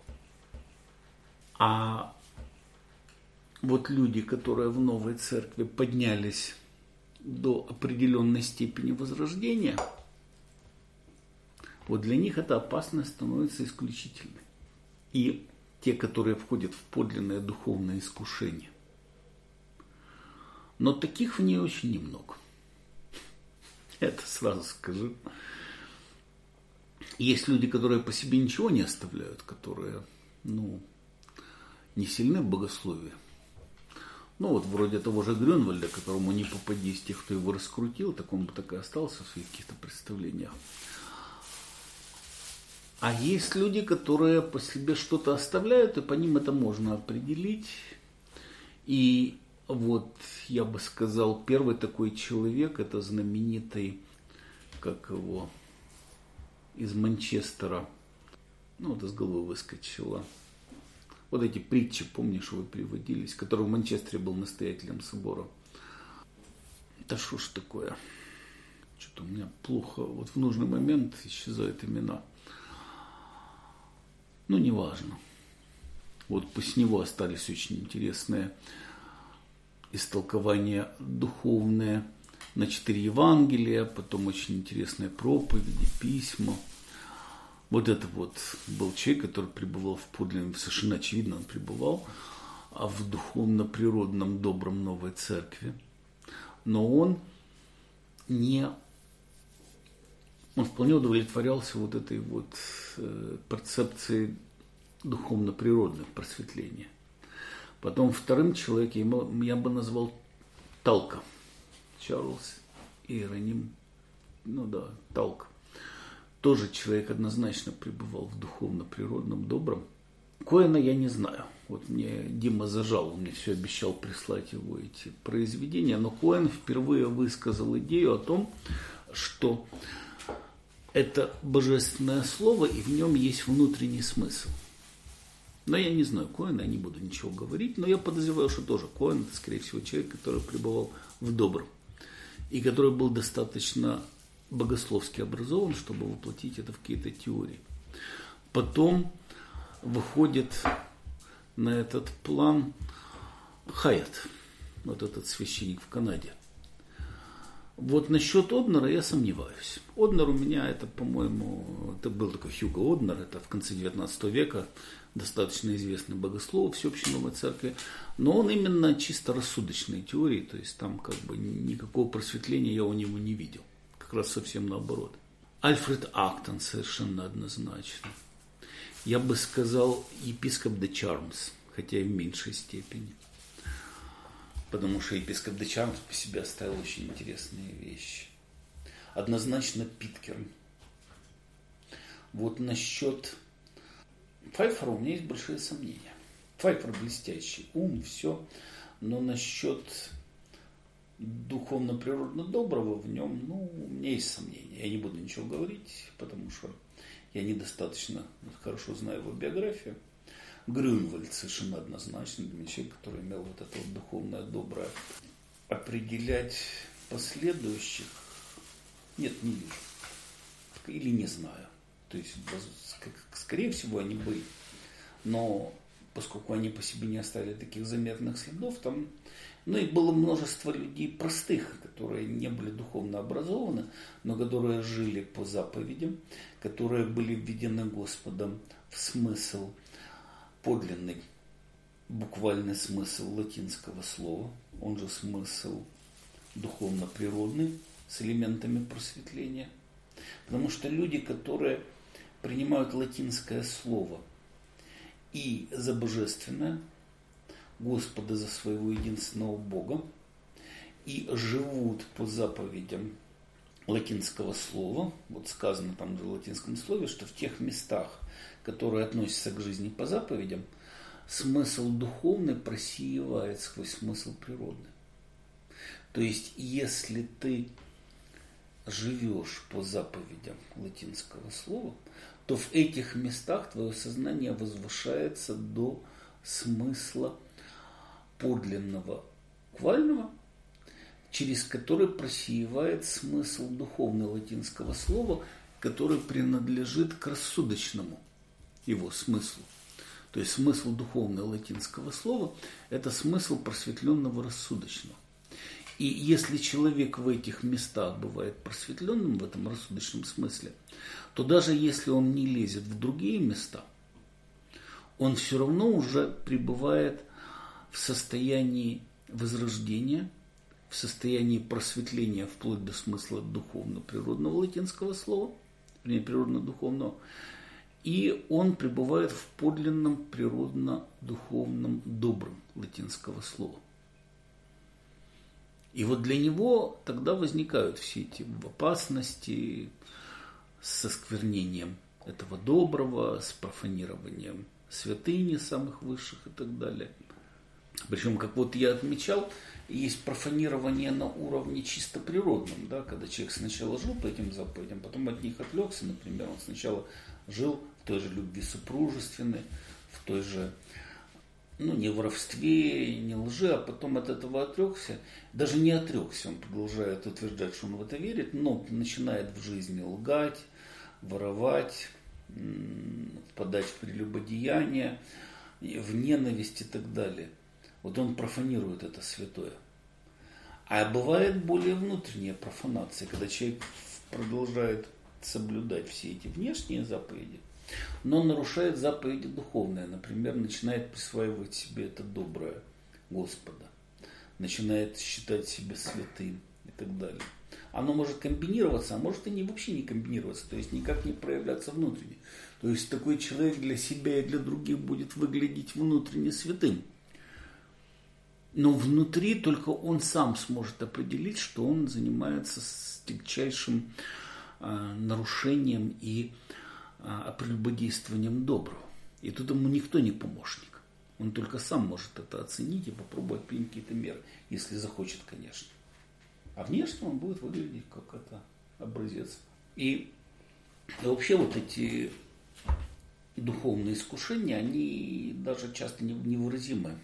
Speaker 1: А вот люди, которые в новой церкви поднялись до определенной степени возрождения, вот для них эта опасность становится исключительной. И те, которые входят в подлинное духовное искушение. Но таких в ней очень немного. Это сразу скажу. Есть люди, которые по себе ничего не оставляют, которые, не сильны в богословии. Вот вроде того же Грюнвальда, которому не попади из тех, кто его раскрутил, так он бы так и остался в своих каких-то представлениях. А есть люди, которые по себе что-то оставляют, и по ним это можно определить. И вот я бы сказал, первый такой человек, это знаменитый, как его, из Манчестера, вот из головы выскочило. Вот эти притчи, помнишь, вы приводились, который в Манчестере был настоятелем собора. Да что ж такое? Что-то у меня плохо. Вот в нужный момент исчезают имена. Неважно. Вот после него остались очень интересные истолкования духовные на 4 Евангелия, потом очень интересные проповеди, письма. Вот это вот был человек, который пребывал в подлинном, совершенно очевидно он пребывал, в духовно-природном добром новой церкви. Но он вполне удовлетворялся вот этой вот перцепцией духовно-природного просветления. Потом вторым человеком я бы назвал Талка. Чарльз Иероним, Талка. Тоже человек однозначно пребывал в духовно-природном добром. Коэна я не знаю. Вот мне Дима зажал, он мне все обещал прислать его эти произведения. Но Коэн впервые высказал идею о том, что это божественное слово, и в нем есть внутренний смысл. Но я не знаю Коэна, я не буду ничего говорить, но я подозреваю, что тоже Коэн, это, скорее всего, человек, который пребывал в добром. И который был достаточно богословски образован, чтобы воплотить это в какие-то теории. Потом выходит на этот план Хайет, вот этот священник в Канаде. Вот насчет Однера я сомневаюсь. Однер у меня, это, по-моему, это был такой Хьюго Однер, это в конце 19 века, достаточно известный богослов Всеобщей Новой Церкви, но он именно чисто рассудочной теории, то есть там как бы никакого просветления я у него не видел, как раз совсем наоборот. Альфред Актон совершенно однозначно. Я бы сказал епископ де Чармс, хотя и в меньшей степени. Потому что епископ де Чармс по себе оставил очень интересные вещи. Однозначно Питкерн. Вот насчет Пфайффера у меня есть большие сомнения. Пфайффер блестящий, ум, все. Но насчет духовно-природно доброго в нем, у меня есть сомнения. Я не буду ничего говорить, потому что я недостаточно хорошо знаю его биографию. Грюнвальд совершенно однозначно для меня человек, который имел вот это вот духовное доброе. Определять последующих нет, не вижу. Или не знаю. То есть, скорее всего, они были. Но поскольку они по себе не оставили таких заметных следов, там, и было множество людей простых, которые не были духовно образованы, но которые жили по заповедям, которые были введены Господом в смысл, подлинный, буквальный смысл латинского слова, он же смысл духовно-природный, с элементами просветления. Потому что люди, которые принимают латинское слово и за божественное, Господа за своего единственного Бога, и живут по заповедям латинского слова, вот сказано там же в латинском слове, что в тех местах, которые относятся к жизни по заповедям, смысл духовный просеивает сквозь смысл природный. То есть, если ты живешь по заповедям латинского слова, то в этих местах твое сознание возвышается до смысла подлинного, буквального, через который просеивает смысл духовного латинского слова, который принадлежит к рассудочному его смыслу. То есть смысл духовного латинского слова – это смысл просветленного рассудочного. И если человек в этих местах бывает просветленным в этом рассудочном смысле, то даже если он не лезет в другие места, он все равно уже пребывает в состоянии возрождения, в состоянии просветления вплоть до смысла духовно-природного латинского слова, природно-духовного, и он пребывает в подлинном природно-духовном добром латинского слова. И вот для него тогда возникают все эти опасности с осквернением этого доброго, с профанированием святыни самых высших и так далее. Причем, как вот я отмечал, есть профанирование на уровне чисто природном, да, когда человек сначала жил по этим заповедям, потом от них отвлекся, например, он сначала жил в той же любви супружественной, в той же, не воровстве, не лжи, а потом от этого отрекся. Даже не отрекся, он продолжает утверждать, что он в это верит, но начинает в жизни лгать, воровать, впадать в прелюбодеяние, в ненависть и так далее. Вот он профанирует это святое. А бывает более внутренняя профанация, когда человек продолжает соблюдать все эти внешние заповеди, но нарушает заповеди духовные. Например, начинает присваивать себе это доброе Господа, начинает считать себя святым и так далее. Оно может комбинироваться, а может и вообще не комбинироваться, то есть никак не проявляться внутренне. То есть такой человек для себя и для других будет выглядеть внутренне святым. Но внутри только он сам сможет определить, что он занимается тягчайшим нарушением и прелюбодействованием доброго. И тут ему никто не помощник. Он только сам может это оценить и попробовать принять какие-то меры, если захочет, конечно. А внешне он будет выглядеть как это образец. И вообще вот эти духовные искушения, они даже часто невыразимы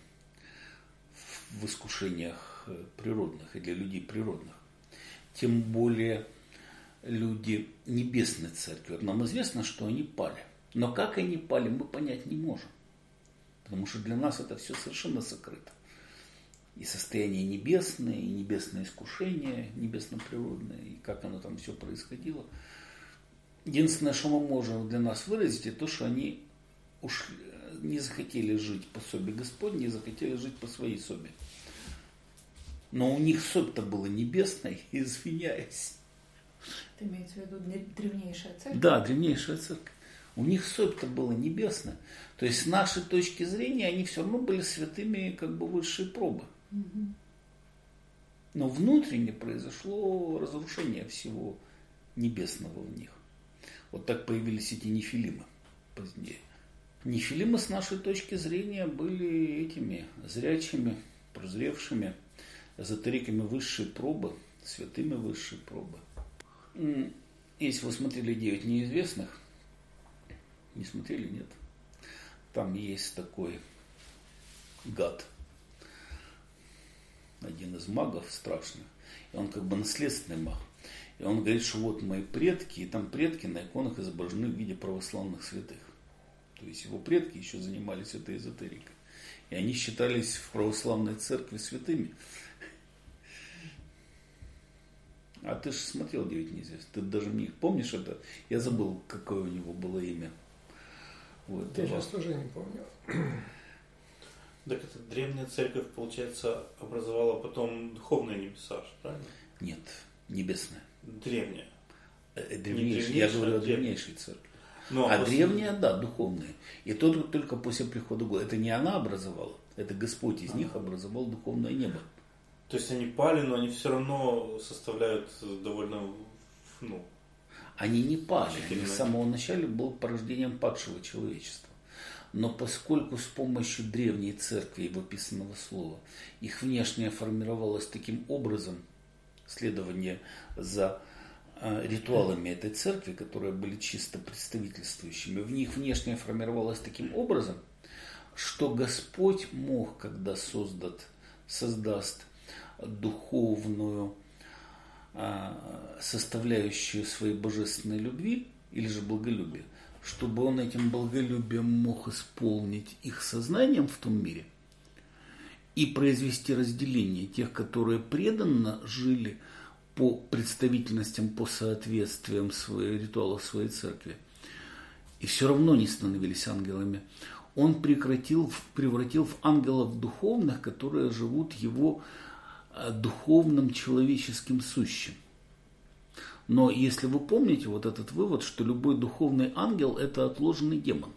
Speaker 1: в искушениях природных и для людей природных. Тем более люди небесной церкви. Вот нам известно, что они пали. Но как они пали, мы понять не можем. Потому что для нас это все совершенно сокрыто. и состояние небесное, и небесное искушение, небесно-природное, и как оно там все происходило. Единственное, что мы можем для нас выразить, это то, что они не захотели жить по собе Господней, захотели жить по своей собе. Но у них собь-то была небесная, извиняюсь.
Speaker 2: Это имеется в виду древнейшая церковь?
Speaker 1: Да, древнейшая церковь. У них собь-то была небесная. То есть с нашей точки зрения они все равно были святыми как бы высшей пробы.
Speaker 2: Угу.
Speaker 1: Но внутренне произошло разрушение всего небесного в них. Вот так появились эти нефилимы позднее. Нефилимы с нашей точки зрения были этими зрячими, прозревшими, эзотериками высшей пробы, святыми высшей пробы. Если вы смотрели «9 неизвестных», не смотрели, нет? Там есть такой гад, один из магов страшных, и он как бы наследственный маг. И он говорит, что вот мои предки, и там предки на иконах изображены в виде православных святых. То есть его предки еще занимались этой эзотерикой. И они считались в православной церкви святыми. А ты же смотрел «9 неизвестных». Ты даже не помнишь это? Я забыл, какое у него было имя. Вот,
Speaker 3: я сейчас тоже не помню.
Speaker 4: Так это древняя церковь, получается, образовала потом духовные небеса, правильно?
Speaker 1: Нет, небесная.
Speaker 4: Древняя.
Speaker 1: Древнейшая. Я говорю о древнейшей церкви.
Speaker 4: Ну,
Speaker 1: а древняя, да, духовная. И только после прихода Господа. Это не она образовала, это Господь из них образовал духовное небо.
Speaker 4: То есть они пали, но они все равно составляют довольно,
Speaker 1: Они не пали, они с самого начала был порождением падшего человечества. Но поскольку с помощью древней церкви, его писанного слова, их внешнее формировалось таким образом, следование за ритуалами этой церкви, которые были чисто представительствующими, в них внешнее формировалось таким образом, что Господь мог, когда создаст духовную составляющую своей божественной любви или же благолюбия, чтобы он этим благолюбием мог исполнить их сознанием в том мире и произвести разделение тех, которые преданно жили по представительностям, по соответствиям ритуалов своей церкви, и все равно не становились ангелами. Он превратил в ангелов духовных, которые живут его духовным человеческим сущим. Но если вы помните вот этот вывод, что любой духовный ангел – это отложенный демон.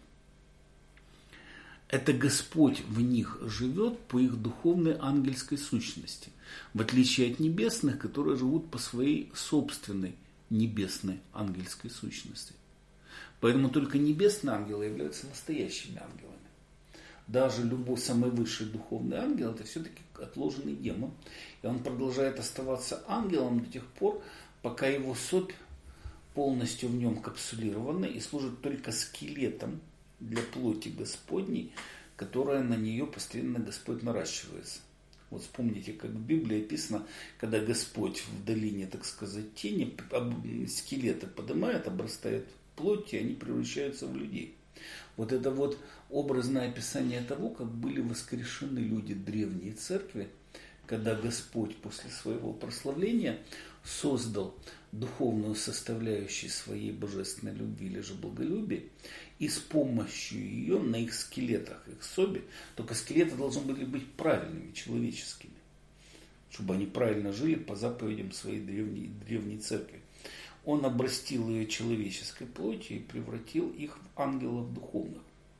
Speaker 1: Это Господь в них живет по их духовной ангельской сущности, в отличие от небесных, которые живут по своей собственной небесной ангельской сущности. Поэтому только небесные ангелы являются настоящими ангелами. Даже любой самый высший духовный ангел – это все-таки отложенный демон. И он продолжает оставаться ангелом до тех пор, пока его собь полностью в нем капсулирована и служит только скелетом для плоти Господней, которая на нее постоянно Господь наращивается. Вот вспомните, как в Библии описано, когда Господь в долине, так сказать, тени, скелеты поднимает, обрастает плотью, и они превращаются в людей. Вот это вот образное описание того, как были воскрешены люди древней церкви, когда Господь после своего прославления создал духовную составляющую своей божественной любви или же благолюбия, и с помощью ее на их скелетах, их собе, только скелеты должны были быть правильными, человеческими, чтобы они правильно жили по заповедям своей древней церкви. Он обрастил ее человеческой плотью и превратил их в ангелов духовных.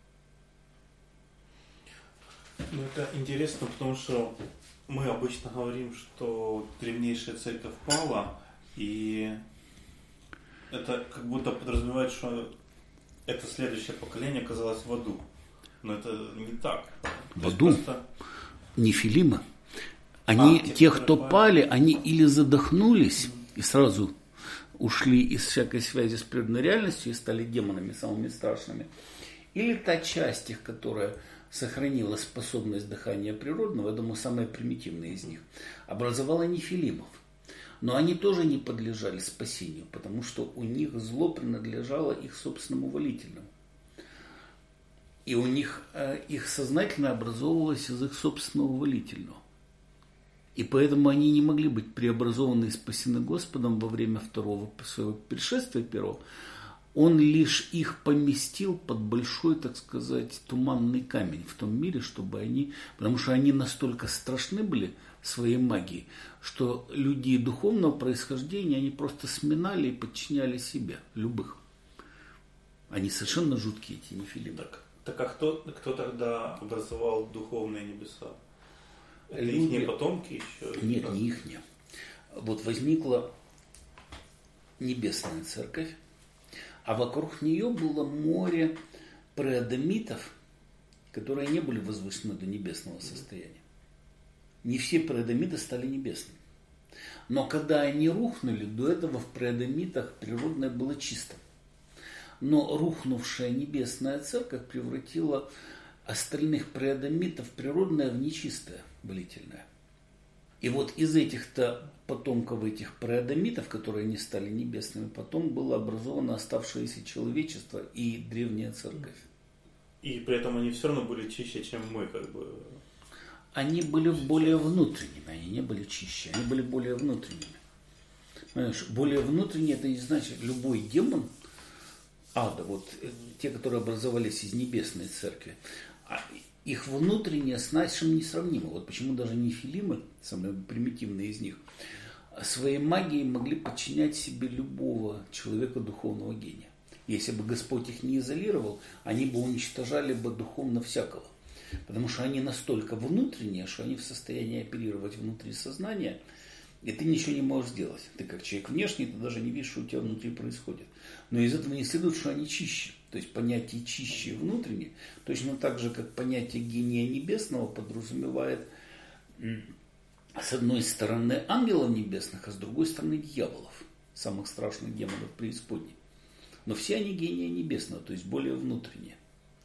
Speaker 4: Ну, это интересно, потому что мы обычно говорим, что древнейшая церковь пала, и это как будто подразумевает, что это следующее поколение оказалось в аду. Но это не так.
Speaker 1: В аду? Нефилимы. Они, те, кто пали, они или задохнулись и сразу ушли из всякой связи с природной реальностью и стали демонами самыми страшными. Или та часть их, которая сохранила способность дыхания природного, я думаю, самая примитивная из них, образовала нефилимов. Но они тоже не подлежали спасению, потому что у них зло принадлежало их собственному волительному. И у них их сознательно образовывалось из их собственного волительного. И поэтому они не могли быть преобразованы и спасены Господом во время второго своего пришествия первого. Он лишь их поместил под большой, так сказать, туманный камень в том мире, чтобы они, потому что они настолько страшны были своей магией, что люди духовного происхождения, они просто сминали и подчиняли себе, любых. Они совершенно жуткие, эти нефилимы.
Speaker 4: Так а кто тогда образовал духовные небеса? Это
Speaker 1: Люди...
Speaker 4: их потомки еще?
Speaker 1: Нет, не их. Вот возникла небесная церковь, а вокруг нее было море преадамитов, которые не были возвышены до небесного состояния. Не все преадамиты стали небесными. Но когда они рухнули, до этого в преадамитах природное было чисто. Но рухнувшая небесная церковь превратила остальных преадамитов природное в нечистое, болительное. И вот из этих-то потомков этих преадамитов, которые не стали небесными, потом было образовано оставшееся человечество и древняя церковь.
Speaker 4: И при этом они все равно были чище, чем мы, как бы.
Speaker 1: Они были более внутренними, они не были чище, они были более внутренними. Понимаешь, более внутренние, это не значит, любой демон ада, вот те, которые образовались из небесной церкви, их внутреннее с нашим несравнимо. Вот почему даже нефилимы, самые примитивные из них, своей магией могли подчинять себе любого человека духовного гения. Если бы Господь их не изолировал, они бы уничтожали бы духовно всякого. Потому что они настолько внутренние, что они в состоянии оперировать внутри сознания, и ты ничего не можешь сделать. Ты как человек внешний, ты даже не видишь, что у тебя внутри происходит. Но из этого не следует, что они чище. То есть понятие чище и внутреннее, точно так же, как понятие гения небесного подразумевает с одной стороны ангелов небесных, а с другой стороны дьяволов, самых страшных демонов преисподней. Но все они гения небесного, то есть более внутренние.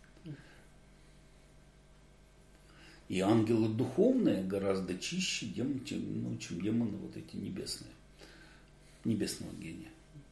Speaker 1: И ангелы духовные гораздо чище, чем демоны вот эти небесные, небесного гения.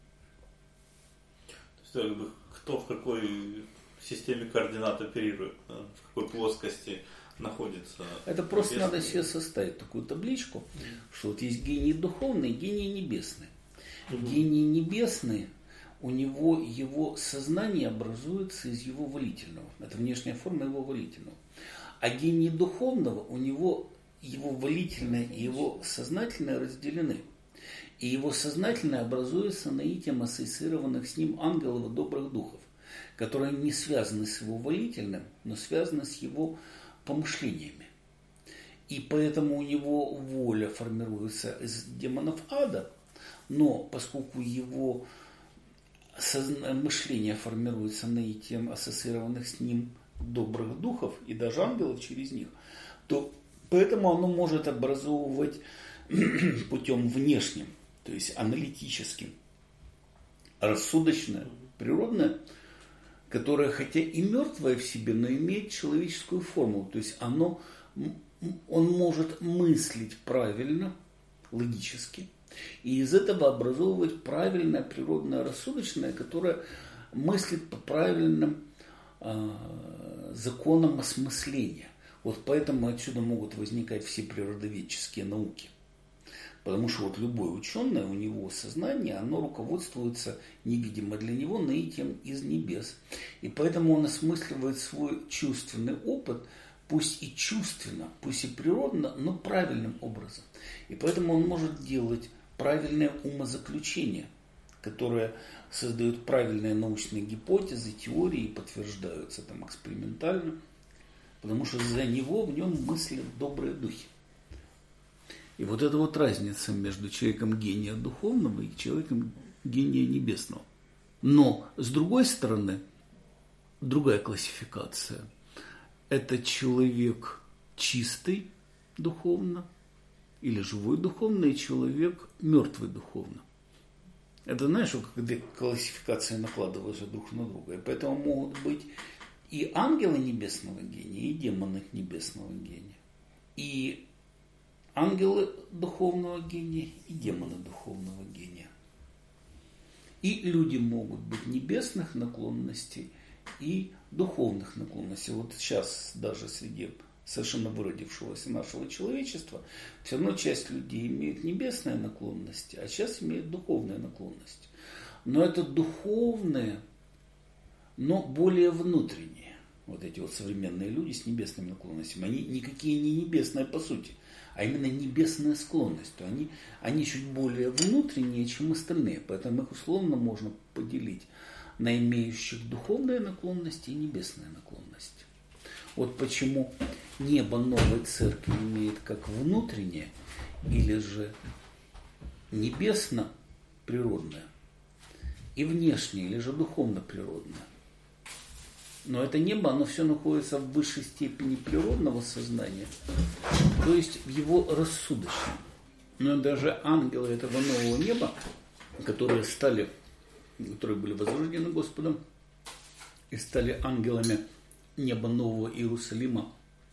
Speaker 4: То есть, кто в какой системе координат оперирует, в какой плоскости находится.
Speaker 1: Это просто
Speaker 4: небесный.
Speaker 1: Надо себе составить такую табличку, что вот есть гений духовный, гений небесный. Гений небесный, у него его сознание образуется из его волительного. Это внешняя форма его волительного. А гений духовного, у него его волительное и его сознательное разделены. И его сознательное образуется наитием ассоциированных с ним ангелов и добрых духов, которые не связаны с его волительным, но связаны с его помышлениями. И поэтому у него воля формируется из демонов ада, но поскольку его мышление формируется наитием ассоциированных с ним добрых духов и даже ангелов через них, то поэтому оно может образовывать путем внешним, то есть аналитическим, рассудочное, природное, которое хотя и мертвое в себе, но имеет человеческую форму. То есть он может мыслить правильно, логически, и из этого образовывать правильное природное рассудочное, которое мыслит по правильным законам осмысления. Вот поэтому отсюда могут возникать все природоведческие науки. Потому что вот любой ученый, у него сознание, оно руководствуется невидимо для него наитием из небес. И поэтому он осмысливает свой чувственный опыт, пусть и чувственно, пусть и природно, но правильным образом. И поэтому он может делать правильное умозаключение, которое создает правильные научные гипотезы, теории и подтверждаются там экспериментально. Потому что за него в нем мыслят добрые духи. И вот это вот разница между человеком гения духовного и человеком гения небесного. Но, с другой стороны, другая классификация. Это человек чистый духовно, или живой духовно, и человек мертвый духовно. Это, знаешь, когда классификации накладываются друг на друга. И поэтому могут быть и ангелы небесного гения, и демоны небесного гения. И ангелы духовного гения и демоны духовного гения. И люди могут быть небесных наклонностей и духовных наклонностей. Вот сейчас даже среди совершенно выродившегося нашего человечества, все равно часть людей имеет небесные наклонности, а часть имеет духовные наклонности. Но это духовные, но более внутренние. Вот эти вот современные люди с небесными наклонностями, они никакие не небесные по сути, а именно небесная склонность. Они чуть более внутренние, чем остальные, поэтому их условно можно поделить на имеющих духовные наклонности и небесные наклонности. Вот почему небо новой церкви имеет как внутреннее или же небесно-природное и внешнее или же духовно-природное. Но это небо, оно все находится в высшей степени природного сознания, то есть в его рассудочном. Но даже ангелы этого нового неба, которые были возрождены Господом и стали ангелами неба Нового Иерусалима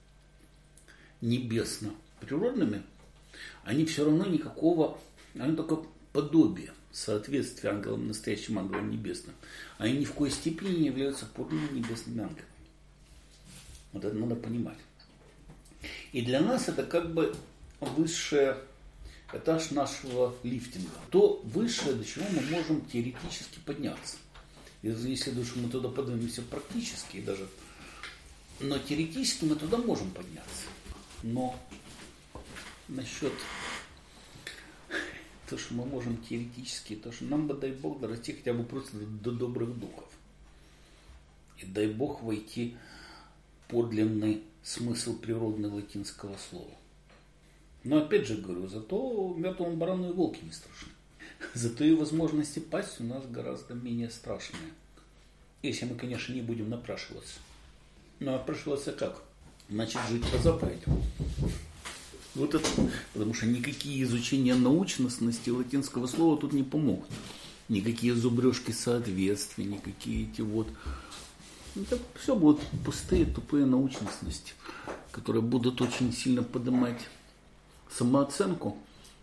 Speaker 1: небесно-природными, они все равно они только подобие, соответствие ангелам, настоящим ангелам небесным. Они ни в коей степени не являются подлинными небесными ангелами. Вот это надо понимать. И для нас это как бы высший этаж нашего лифтинга. То высшее, до чего мы можем теоретически подняться. Если даже мы туда поднимемся практически даже, но теоретически мы туда можем подняться. Но насчет то, что мы можем теоретически, то, что нам бы, дай Бог, дорасти хотя бы просто до добрых духов. И дай Бог войти в подлинный смысл природный латинского слова. Но опять же говорю, зато мертвому барану и волки не страшны. Зато и возможности пасть у нас гораздо менее страшные. Если мы, конечно, не будем напрашиваться. Но напрашиваться как? Значит, жить по заповедям. Вот это, потому что никакие изучения научностности латинского слова тут не помогут. Никакие зубрежки соответствия, никакие эти вот... Это все будут пустые, тупые научностности, которые будут очень сильно поднимать самооценку,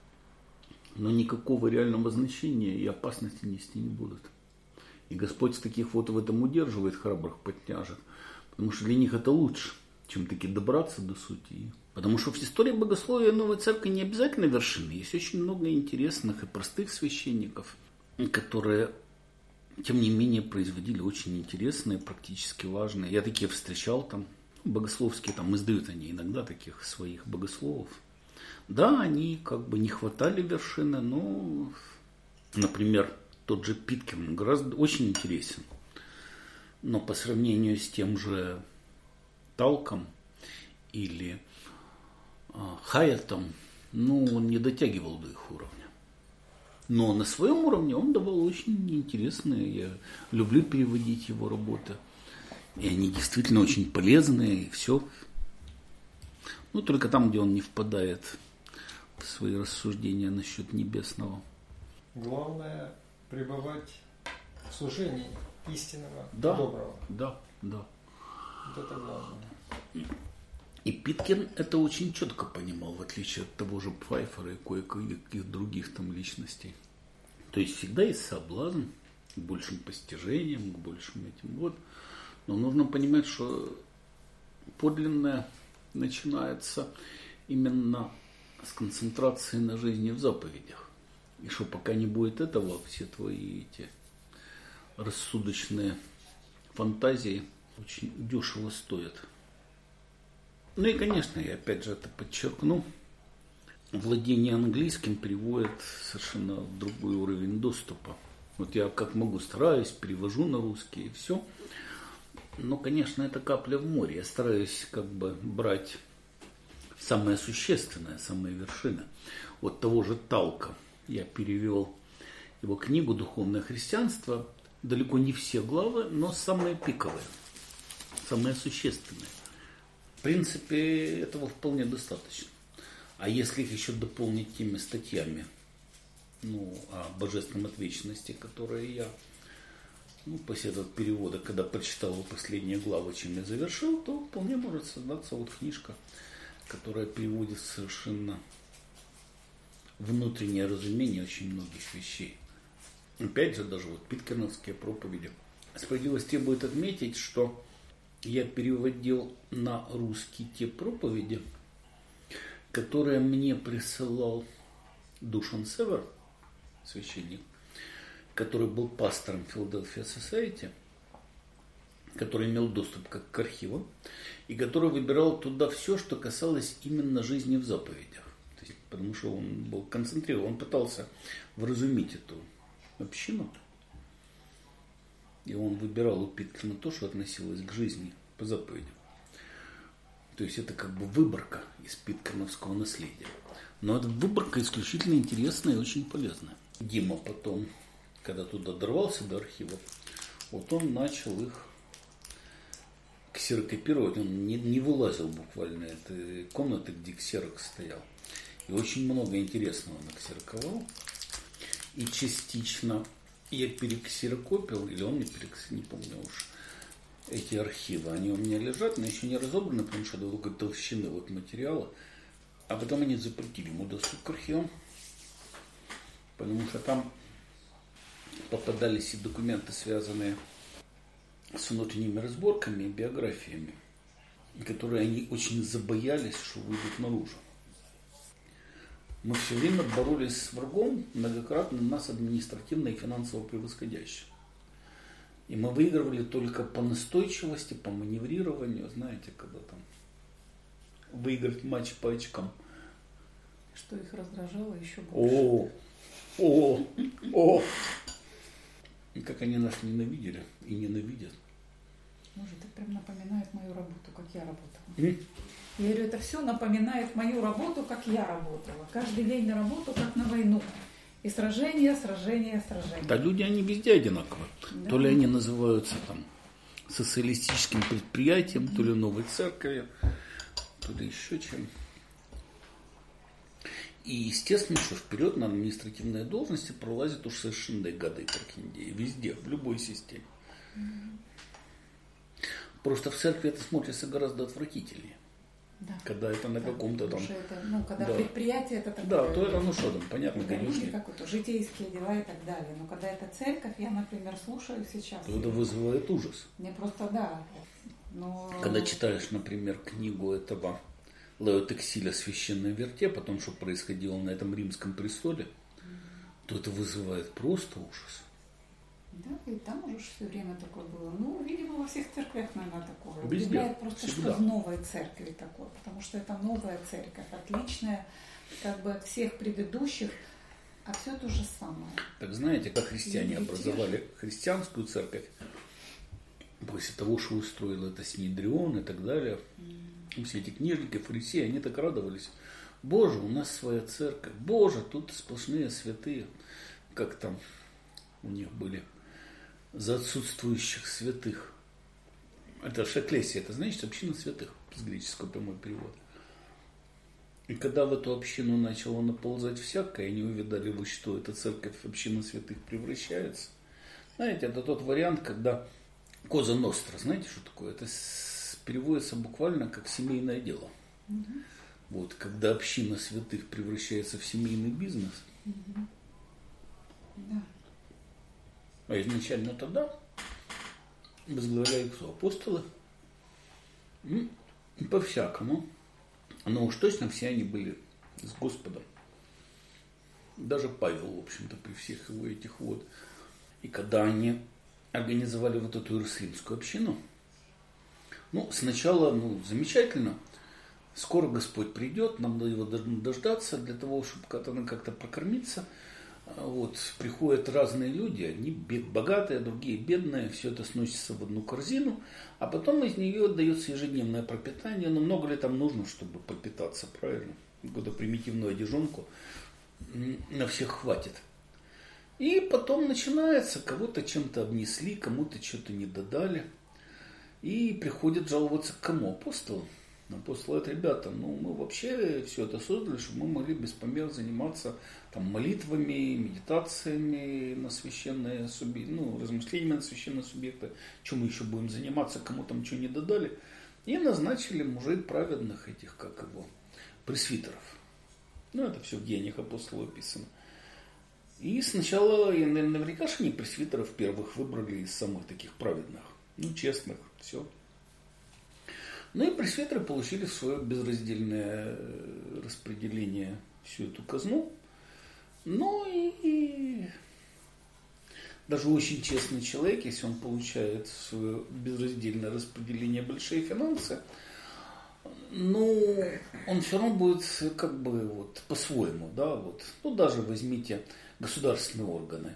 Speaker 1: но никакого реального значения и опасности нести не будут. И Господь таких вот в этом удерживает храбрых подтяжек, потому что для них это лучше, чем таки добраться до сути. Потому что в истории богословия новой церкви не обязательно вершины. Есть очень много интересных и простых священников, которые, тем не менее, производили очень интересные, практически важные. Я такие встречал там, богословские, там издают они иногда таких своих богословов. Да, они как бы не хватали вершины, но, например, тот же Питкин гораздо очень интересен. Но по сравнению с тем же Талком или Хайетом, он не дотягивал до их уровня. Но на своем уровне он давал очень интересные. Я люблю переводить его работы. И они действительно очень полезные, и все. Только там, где он не впадает в свои рассуждения насчет небесного.
Speaker 3: Главное пребывать в служении истинного,
Speaker 1: да,
Speaker 3: доброго.
Speaker 1: Да.
Speaker 3: Вот это главное.
Speaker 1: И Питкин это очень четко понимал, в отличие от того же Пфайфера и кое-каких других там личностей. То есть всегда есть соблазн к большим постижениям, к большим этим. Вот. Но нужно понимать, что подлинное начинается именно с концентрации на жизни в заповедях. И что пока не будет этого, все твои эти рассудочные фантазии очень дешево стоят. И, конечно, я опять же это подчеркну, владение английским приводит совершенно в другой уровень доступа. Вот я как могу стараюсь, перевожу на русский и все. Но, конечно, это капля в море. Я стараюсь как бы брать самое существенное, самые вершины. Вот того же Талка. Я перевел его книгу «Духовное христианство». Далеко не все главы, но самые пиковые, самые существенные. В принципе, этого вполне достаточно. А если их еще дополнить теми статьями, о божественном от вечности, которые я, после этого перевода, когда прочитал его последние главы, чем я завершил, то вполне может создаться вот книжка, которая переводит совершенно внутреннее разумение очень многих вещей. Опять же, даже вот питкиновские проповеди. Справедливости будет отметить, что я переводил на русский те проповеди, которые мне присылал Душан Север, священник, который был пастором Philadelphia Society, который имел доступ к архивам, и который выбирал туда все, что касалось именно жизни в заповедях. То есть, потому что он был концентрирован, он пытался вразумить эту общину, и он выбирал у Питкина то, что относилось к жизни по заповедям. То есть это как бы выборка из питкиновского наследия. Но эта выборка исключительно интересная и очень полезная. Дима потом, когда туда дорвался до архива, вот он начал их ксерокопировать. Он не вылазил буквально из этой комнаты, где ксерокс стоял. И очень много интересного наксероковал. И частично я перексерокопил, или он мне не помню уж, эти архивы. Они у меня лежат, но еще не разобраны, потому что до такой толщины вот материала. А потом они запретили ему доступ к архивам, потому что там попадались и документы, связанные с внутренними разборками и биографиями, которые они очень забоялись, что выйдут наружу. Мы все время боролись с врагом, многократно нас административно и финансово превосходящим. И мы выигрывали только по настойчивости, по маневрированию, знаете, когда там выиграть матч по очкам.
Speaker 2: Что их раздражало еще больше.
Speaker 1: О! И как они нас ненавидели и ненавидят.
Speaker 2: Может, это прям напоминает мою работу, как я работала. Я говорю, это все напоминает мою работу, как я работала. Каждый день на работу, как на войну. И сражения.
Speaker 1: Да, люди, они везде одинаковые.
Speaker 2: Да.
Speaker 1: То ли они называются там социалистическим предприятием, то ли новой церковью, то ли еще чем. И естественно, что вперед на административные должности пролазят уж совершенные гады и прохиндеи. Везде, в любой системе. Просто в церкви это смотрится гораздо отвратительнее.
Speaker 2: Да.
Speaker 1: Когда это на каком-то там...
Speaker 2: Это, когда
Speaker 1: да.
Speaker 2: предприятие это такое...
Speaker 1: Да, то это, ну что там, понятно, конечно.
Speaker 2: Какое-то житейские дела и так далее. Но когда это церковь, я, например, слушаю сейчас...
Speaker 1: То это вызывает ужас.
Speaker 2: Мне просто, да. Но...
Speaker 1: Когда читаешь, например, книгу этого Лаотексиля «Священной верте», потом, что происходило на этом римском престоле, то это вызывает просто ужас.
Speaker 2: Да, и там уже все время такое было. Ну, видимо, во всех церквях, наверное, такое.
Speaker 1: Везде.
Speaker 2: Удивляет просто,
Speaker 1: Всегда.
Speaker 2: что в новой церкви такое. Потому что это новая церковь, отличная как бы от всех предыдущих, а все то же самое.
Speaker 1: Так знаете, как христиане образовали христианскую церковь после того, что устроил это Синедрион и так далее. Все эти книжники, фарисеи, они так радовались. Боже, у нас своя церковь. Боже, тут сплошные святые. Как там у них были за отсутствующих святых. Это шеклесия, это значит община святых, с греческого прямой перевод. И когда в эту общину начало наползать всякое, они увидали, что эта церковь в общину святых превращается. Знаете, это тот вариант, когда Коза Ностра, знаете, что такое? Это переводится буквально как семейное дело. Вот, когда община святых превращается в семейный бизнес.
Speaker 2: Да.
Speaker 1: А изначально тогда возглавляли кто? Апостолы. По-всякому. Но уж точно все они были с Господом. Даже Павел, в общем-то, при всех его этих вот. И когда они организовали вот эту иерусалимскую общину, ну, сначала, замечательно. Скоро Господь придет, нам надо его дождаться для того, чтобы как-то прокормиться. Вот, приходят разные люди, одни богатые, другие бедные, все это сносится в одну корзину, а потом из нее отдается ежедневное пропитание. Но много ли там нужно, чтобы пропитаться, правильно? Какую-то примитивную одежонку на всех хватит. И потом начинается, кого-то чем-то обнесли, кому-то что-то не додали. И приходят жаловаться к кому? Апостолам. Апостолы говорят, ребята, мы вообще все это создали, чтобы мы могли без помех заниматься там молитвами, медитациями на священные субъекты, размышлениями на священные субъекты. Чем мы еще будем заниматься, кому там что не додали. И назначили мужей праведных этих, пресвитеров. Это все в Деяниях апостолов описано. И сначала, наверняка же они пресвитеров первых выбрали из самых таких праведных, честных, все. Ну и пресвитеры получили в свое безраздельное распределение всю эту казну. Ну и даже очень честный человек, если он получает в свое безраздельное распределение большие финансы, ну, он все равно будет как бы вот по-своему, да, вот. Ну, даже возьмите государственные органы.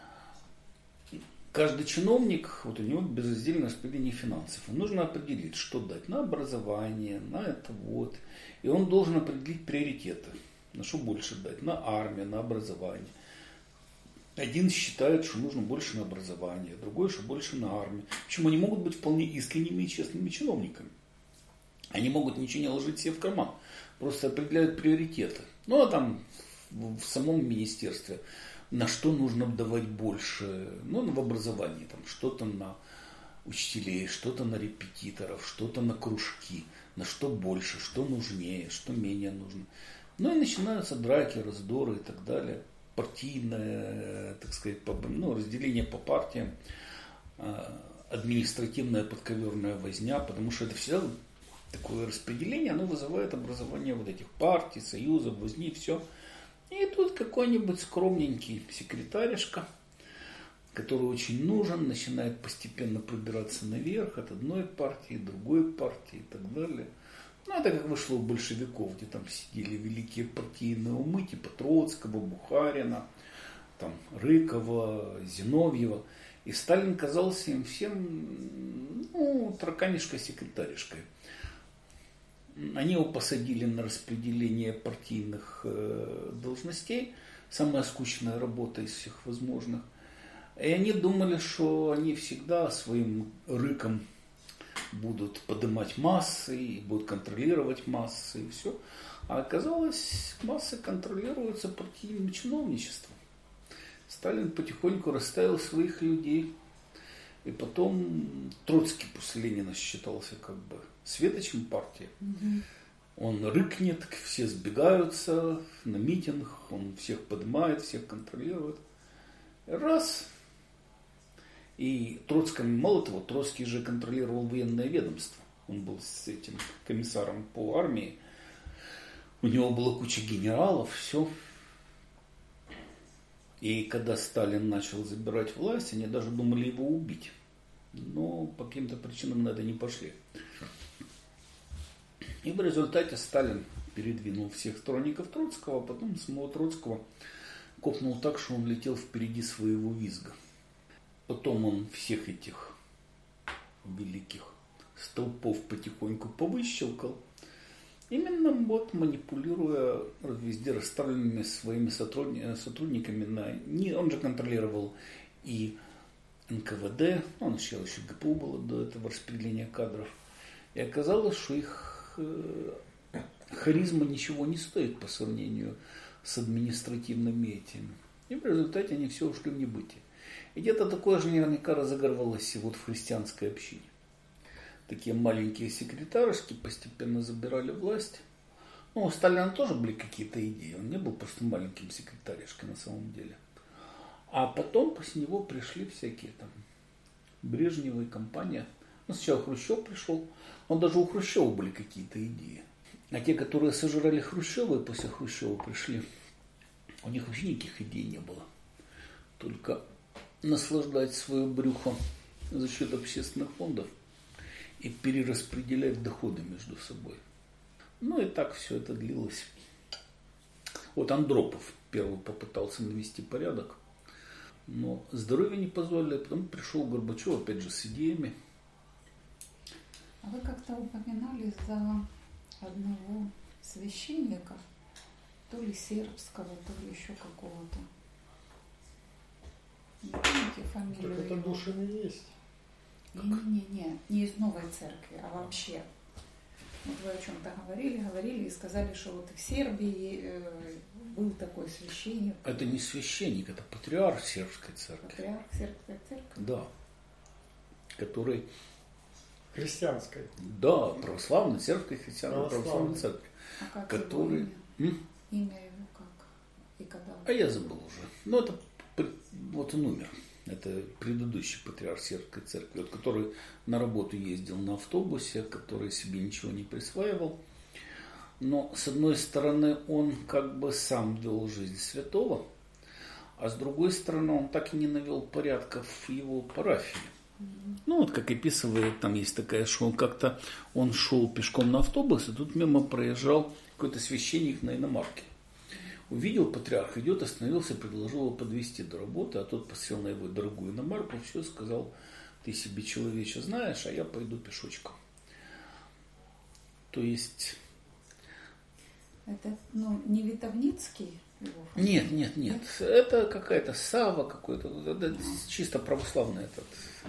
Speaker 1: Каждый чиновник, вот у него безраздельное распределение финансов. И нужно определить, что дать на образование, на это вот. И он должен определить приоритеты. На что больше дать? На армию, на образование. Один считает, что нужно больше на образование, другой, что больше на армию. Почему они могут быть вполне искренними и честными чиновниками? Они могут ничего не ложить себе в карман. Просто определяют приоритеты. Ну, а там в самом министерстве на что нужно давать больше, ну, в образовании, там, что-то на учителей, что-то на репетиторов, что-то на кружки, на что больше, что нужнее, что менее нужно. Ну и начинаются драки, раздоры и так далее, партийное, так сказать, разделение по партиям, административная подковерная возня, потому что это всегда такое распределение, оно вызывает образование вот этих партий, союзов, возни, все. И тут какой-нибудь скромненький секретаришка, который очень нужен, начинает постепенно пробираться наверх от одной партии, другой партии и так далее. Ну, это как вышло у большевиков, где там сидели великие партийные умы, типа Троцкого, Бухарина, там, Рыкова, Зиновьева. И Сталин казался им всем, ну, тараканишкой-секретаришкой. Они его посадили на распределение партийных должностей. Самая скучная работа из всех возможных. И они думали, что они всегда своим рыком будут поднимать массы и будут контролировать массы и все. А оказалось, массы контролируются партийным чиновничеством. Сталин потихоньку расставил своих людей. И потом Троцкий после Ленина считался как бы светочем партии. Он рыкнет, все сбегаются на митинг, он всех поднимает, всех контролирует. Раз. И Троцкий, мало того, Троцкий же контролировал военное ведомство. Он был с этим комиссаром по армии. У него была куча генералов, все. И когда Сталин начал забирать власть, они даже думали его убить. Но по каким-то причинам на это не пошли. И в результате Сталин передвинул всех сторонников Троцкого, а потом самого Троцкого копнул так, что он летел впереди своего визга. Потом он всех этих великих столпов потихоньку повыщелкал. Именно вот манипулируя везде расставленными своими сотрудниками. Он же контролировал и НКВД, он еще ГПУ было до этого распределения кадров. И оказалось, что их харизма ничего не стоит по сравнению с административными этими. И в результате они все ушли в небытие. И где-то такое же наверняка разыгрывалось и вот в христианской общине. Такие маленькие секретарышки постепенно забирали власть. Ну, у Сталина тоже были какие-то идеи. Он не был просто маленьким секретаришкой на самом деле. А потом после него пришли всякие там Брежнева и компания. Ну, сначала Хрущев пришел. Но даже у Хрущева были какие-то идеи. А те, которые сожрали Хрущева и после Хрущева пришли, у них вообще никаких идей не было. Только наслаждать свое брюхо за счет общественных фондов и перераспределять доходы между собой. Ну и так все это длилось. Вот Андропов первый попытался навести порядок, но здоровье не позволило, потом пришел Горбачев опять же с идеями.
Speaker 2: А вы как-то упоминали за одного священника, то ли сербского, то ли еще какого-то. Не помните фамилию?
Speaker 3: Так это Душин и есть.
Speaker 2: Не из новой церкви, а вообще. Вот вы о чем-то говорили и сказали, что вот в Сербии был такой священник.
Speaker 1: Это не священник, это патриарх сербской церкви.
Speaker 2: Патриарх сербской церкви?
Speaker 1: Да. Который...
Speaker 3: Христианской.
Speaker 1: Да, православной церкви, христианской православной церкви.
Speaker 2: А как
Speaker 1: который...
Speaker 2: его имя? Имя его как? И когда?
Speaker 1: А я забыл уже. Ну, это вот он умер. Это предыдущий патриарх Сербской церкви, вот, который на работу ездил на автобусе, который себе ничего не присваивал. Но, с одной стороны, он как бы сам вел жизнь святого, а с другой стороны, он так и не навел порядка в его парафии. Ну, вот как описывает, там есть такая, что он шел пешком на автобус, и тут мимо проезжал какой-то священник на иномарке. Увидел, патриарх идет, остановился, предложил его подвезти до работы, а тот посел на его дорогую иномарку, все, сказал: ты себе, человече, знаешь, а я пойду пешочком. То есть...
Speaker 2: Это, не Витовницкий его?
Speaker 1: Нет. Это какая-то Сава какой-то, это чисто православный этот.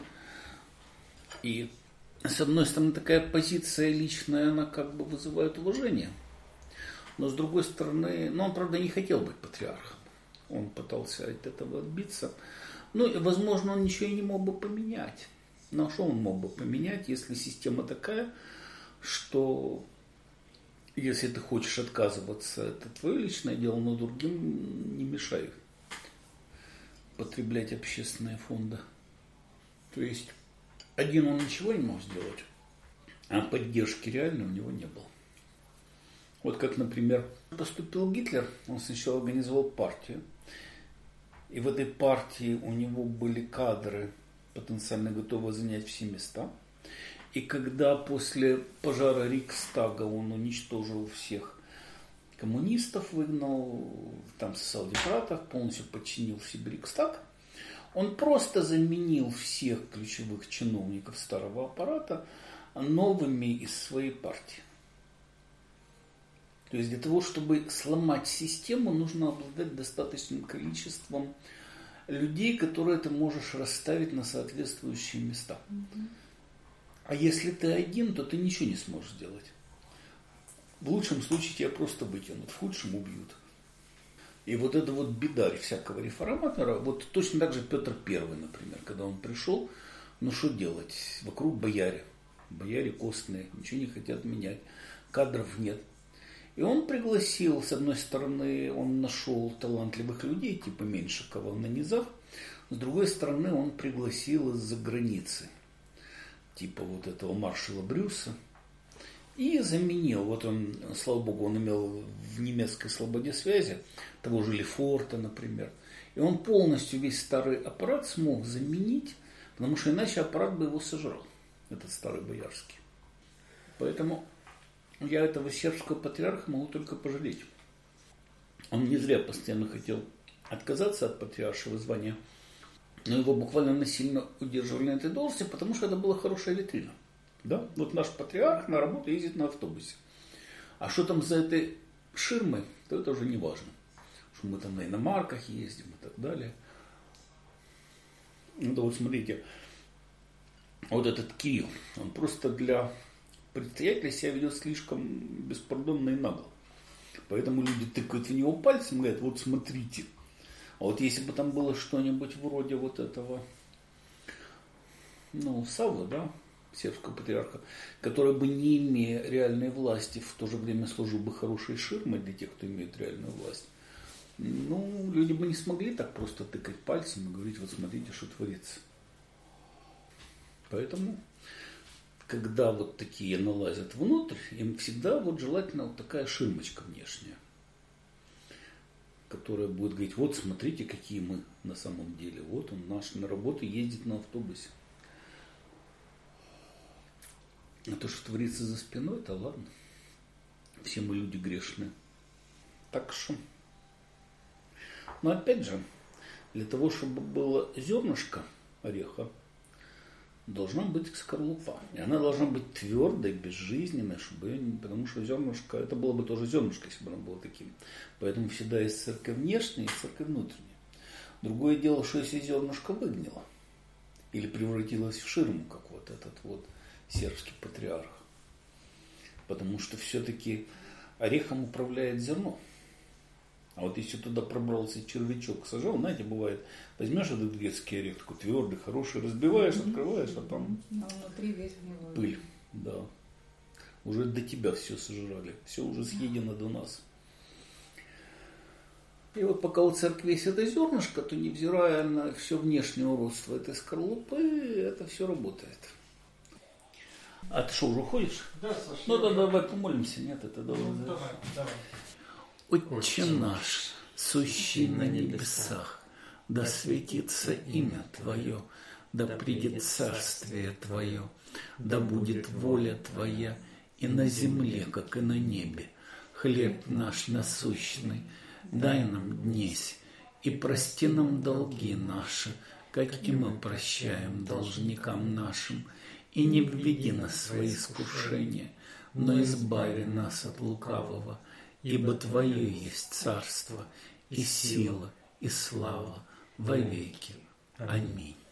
Speaker 1: И, с одной стороны, такая позиция личная, она как бы вызывает уважение. Но, с другой стороны, он, правда, не хотел быть патриархом. Он пытался от этого отбиться. И, возможно, он ничего и не мог бы поменять. Но что он мог бы поменять, если система такая, что если ты хочешь отказываться, это твое личное дело, но другим не мешай потреблять общественные фонды. То есть один он ничего не мог сделать, а поддержки реально у него не было. Вот как, например, поступил Гитлер, он сначала организовал партию, и в этой партии у него были кадры, потенциально готовые занять все места. И когда после пожара Рейхстага он уничтожил всех коммунистов, выгнал, там социал-демократов, полностью подчинил себе Рейхстаг, он просто заменил всех ключевых чиновников старого аппарата новыми из своей партии. То есть для того, чтобы сломать систему, нужно обладать достаточным количеством людей, которые ты можешь расставить на соответствующие места. А если ты один, то ты ничего не сможешь сделать. В лучшем случае тебя просто выкинут, в худшем убьют. И вот это вот беда всякого реформатора. Вот точно так же Петр I, например, когда он пришел, что делать? Вокруг бояре костные, ничего не хотят менять, кадров нет. И он пригласил, с одной стороны, он нашел талантливых людей, типа Меньшикова на низах, с другой стороны, он пригласил из-за границы, типа вот этого маршала Брюса, и заменил. Вот он, слава богу, он имел в немецкой слободе связи, того же Лефорта, например. И он полностью весь старый аппарат смог заменить, потому что иначе аппарат бы его сожрал, этот старый боярский. Поэтому я этого сербского патриарха могу только пожалеть. Он не зря постоянно хотел отказаться от патриаршего звания, но его буквально насильно удерживали на этой должности, потому что это была хорошая витрина. Да? Вот наш патриарх на работу ездит на автобусе. А что там за этой ширмой, то это уже не важно. Что мы там на иномарках ездим и так далее. Да вот смотрите, вот этот Кирилл, он просто для предстоятеля себя ведет слишком беспардонно и нагло. Поэтому люди тыкают в него пальцем и говорят: вот смотрите. А вот если бы там было что-нибудь вроде вот этого, Саввы, да, сербского патриарха, который бы, не имея реальной власти, в то же время служил бы хорошей ширмой для тех, кто имеет реальную власть, люди бы не смогли так просто тыкать пальцем и говорить: вот смотрите, что творится. Поэтому, когда вот такие налазят внутрь, им всегда вот желательно вот такая ширмочка внешняя, которая будет говорить: вот смотрите, какие мы на самом деле. Вот он наш на работу ездит на автобусе. А то, что творится за спиной, это ладно. Все мы люди грешные. Так что. Но опять же, для того, чтобы было зернышко ореха, должна быть скорлупа. И она должна быть твердой, безжизненной, потому что зернышко, это было бы тоже зернышко, если бы оно было таким. Поэтому всегда есть церковь внешняя и церковь внутренняя. Другое дело, что если зернышко выгнило или превратилось в ширму, как вот этот вот сербский патриарх. Потому что все-таки орехом управляет зерно. А вот если туда пробрался червячок, сажал, знаете, бывает, возьмешь этот грецкий орех, такой твердый, хороший, разбиваешь, открываешь, а там
Speaker 2: внутри весь гнилой.
Speaker 1: Пыль, да. Уже до тебя все сожрали, все уже съедено до нас. И вот пока у церкви есть это зернышко, то невзирая на все внешнее уродство этой скорлупы, это все работает. А ты что, уже уходишь?
Speaker 3: Да, Саша.
Speaker 1: Ну да, давай помолимся, нет, это давай.
Speaker 3: Давай.
Speaker 1: Отче наш, сущий на небесах, да светится имя Твое, да придет царствие Твое, да будет воля Твоя и на земле, как и на небе. Хлеб наш насущный дай нам днесь, и прости нам долги наши, как и мы прощаем должникам нашим, и не введи нас в свои искушения, но избави нас от лукавого, ибо Твое есть царство, и сила, и слава во веки. Аминь.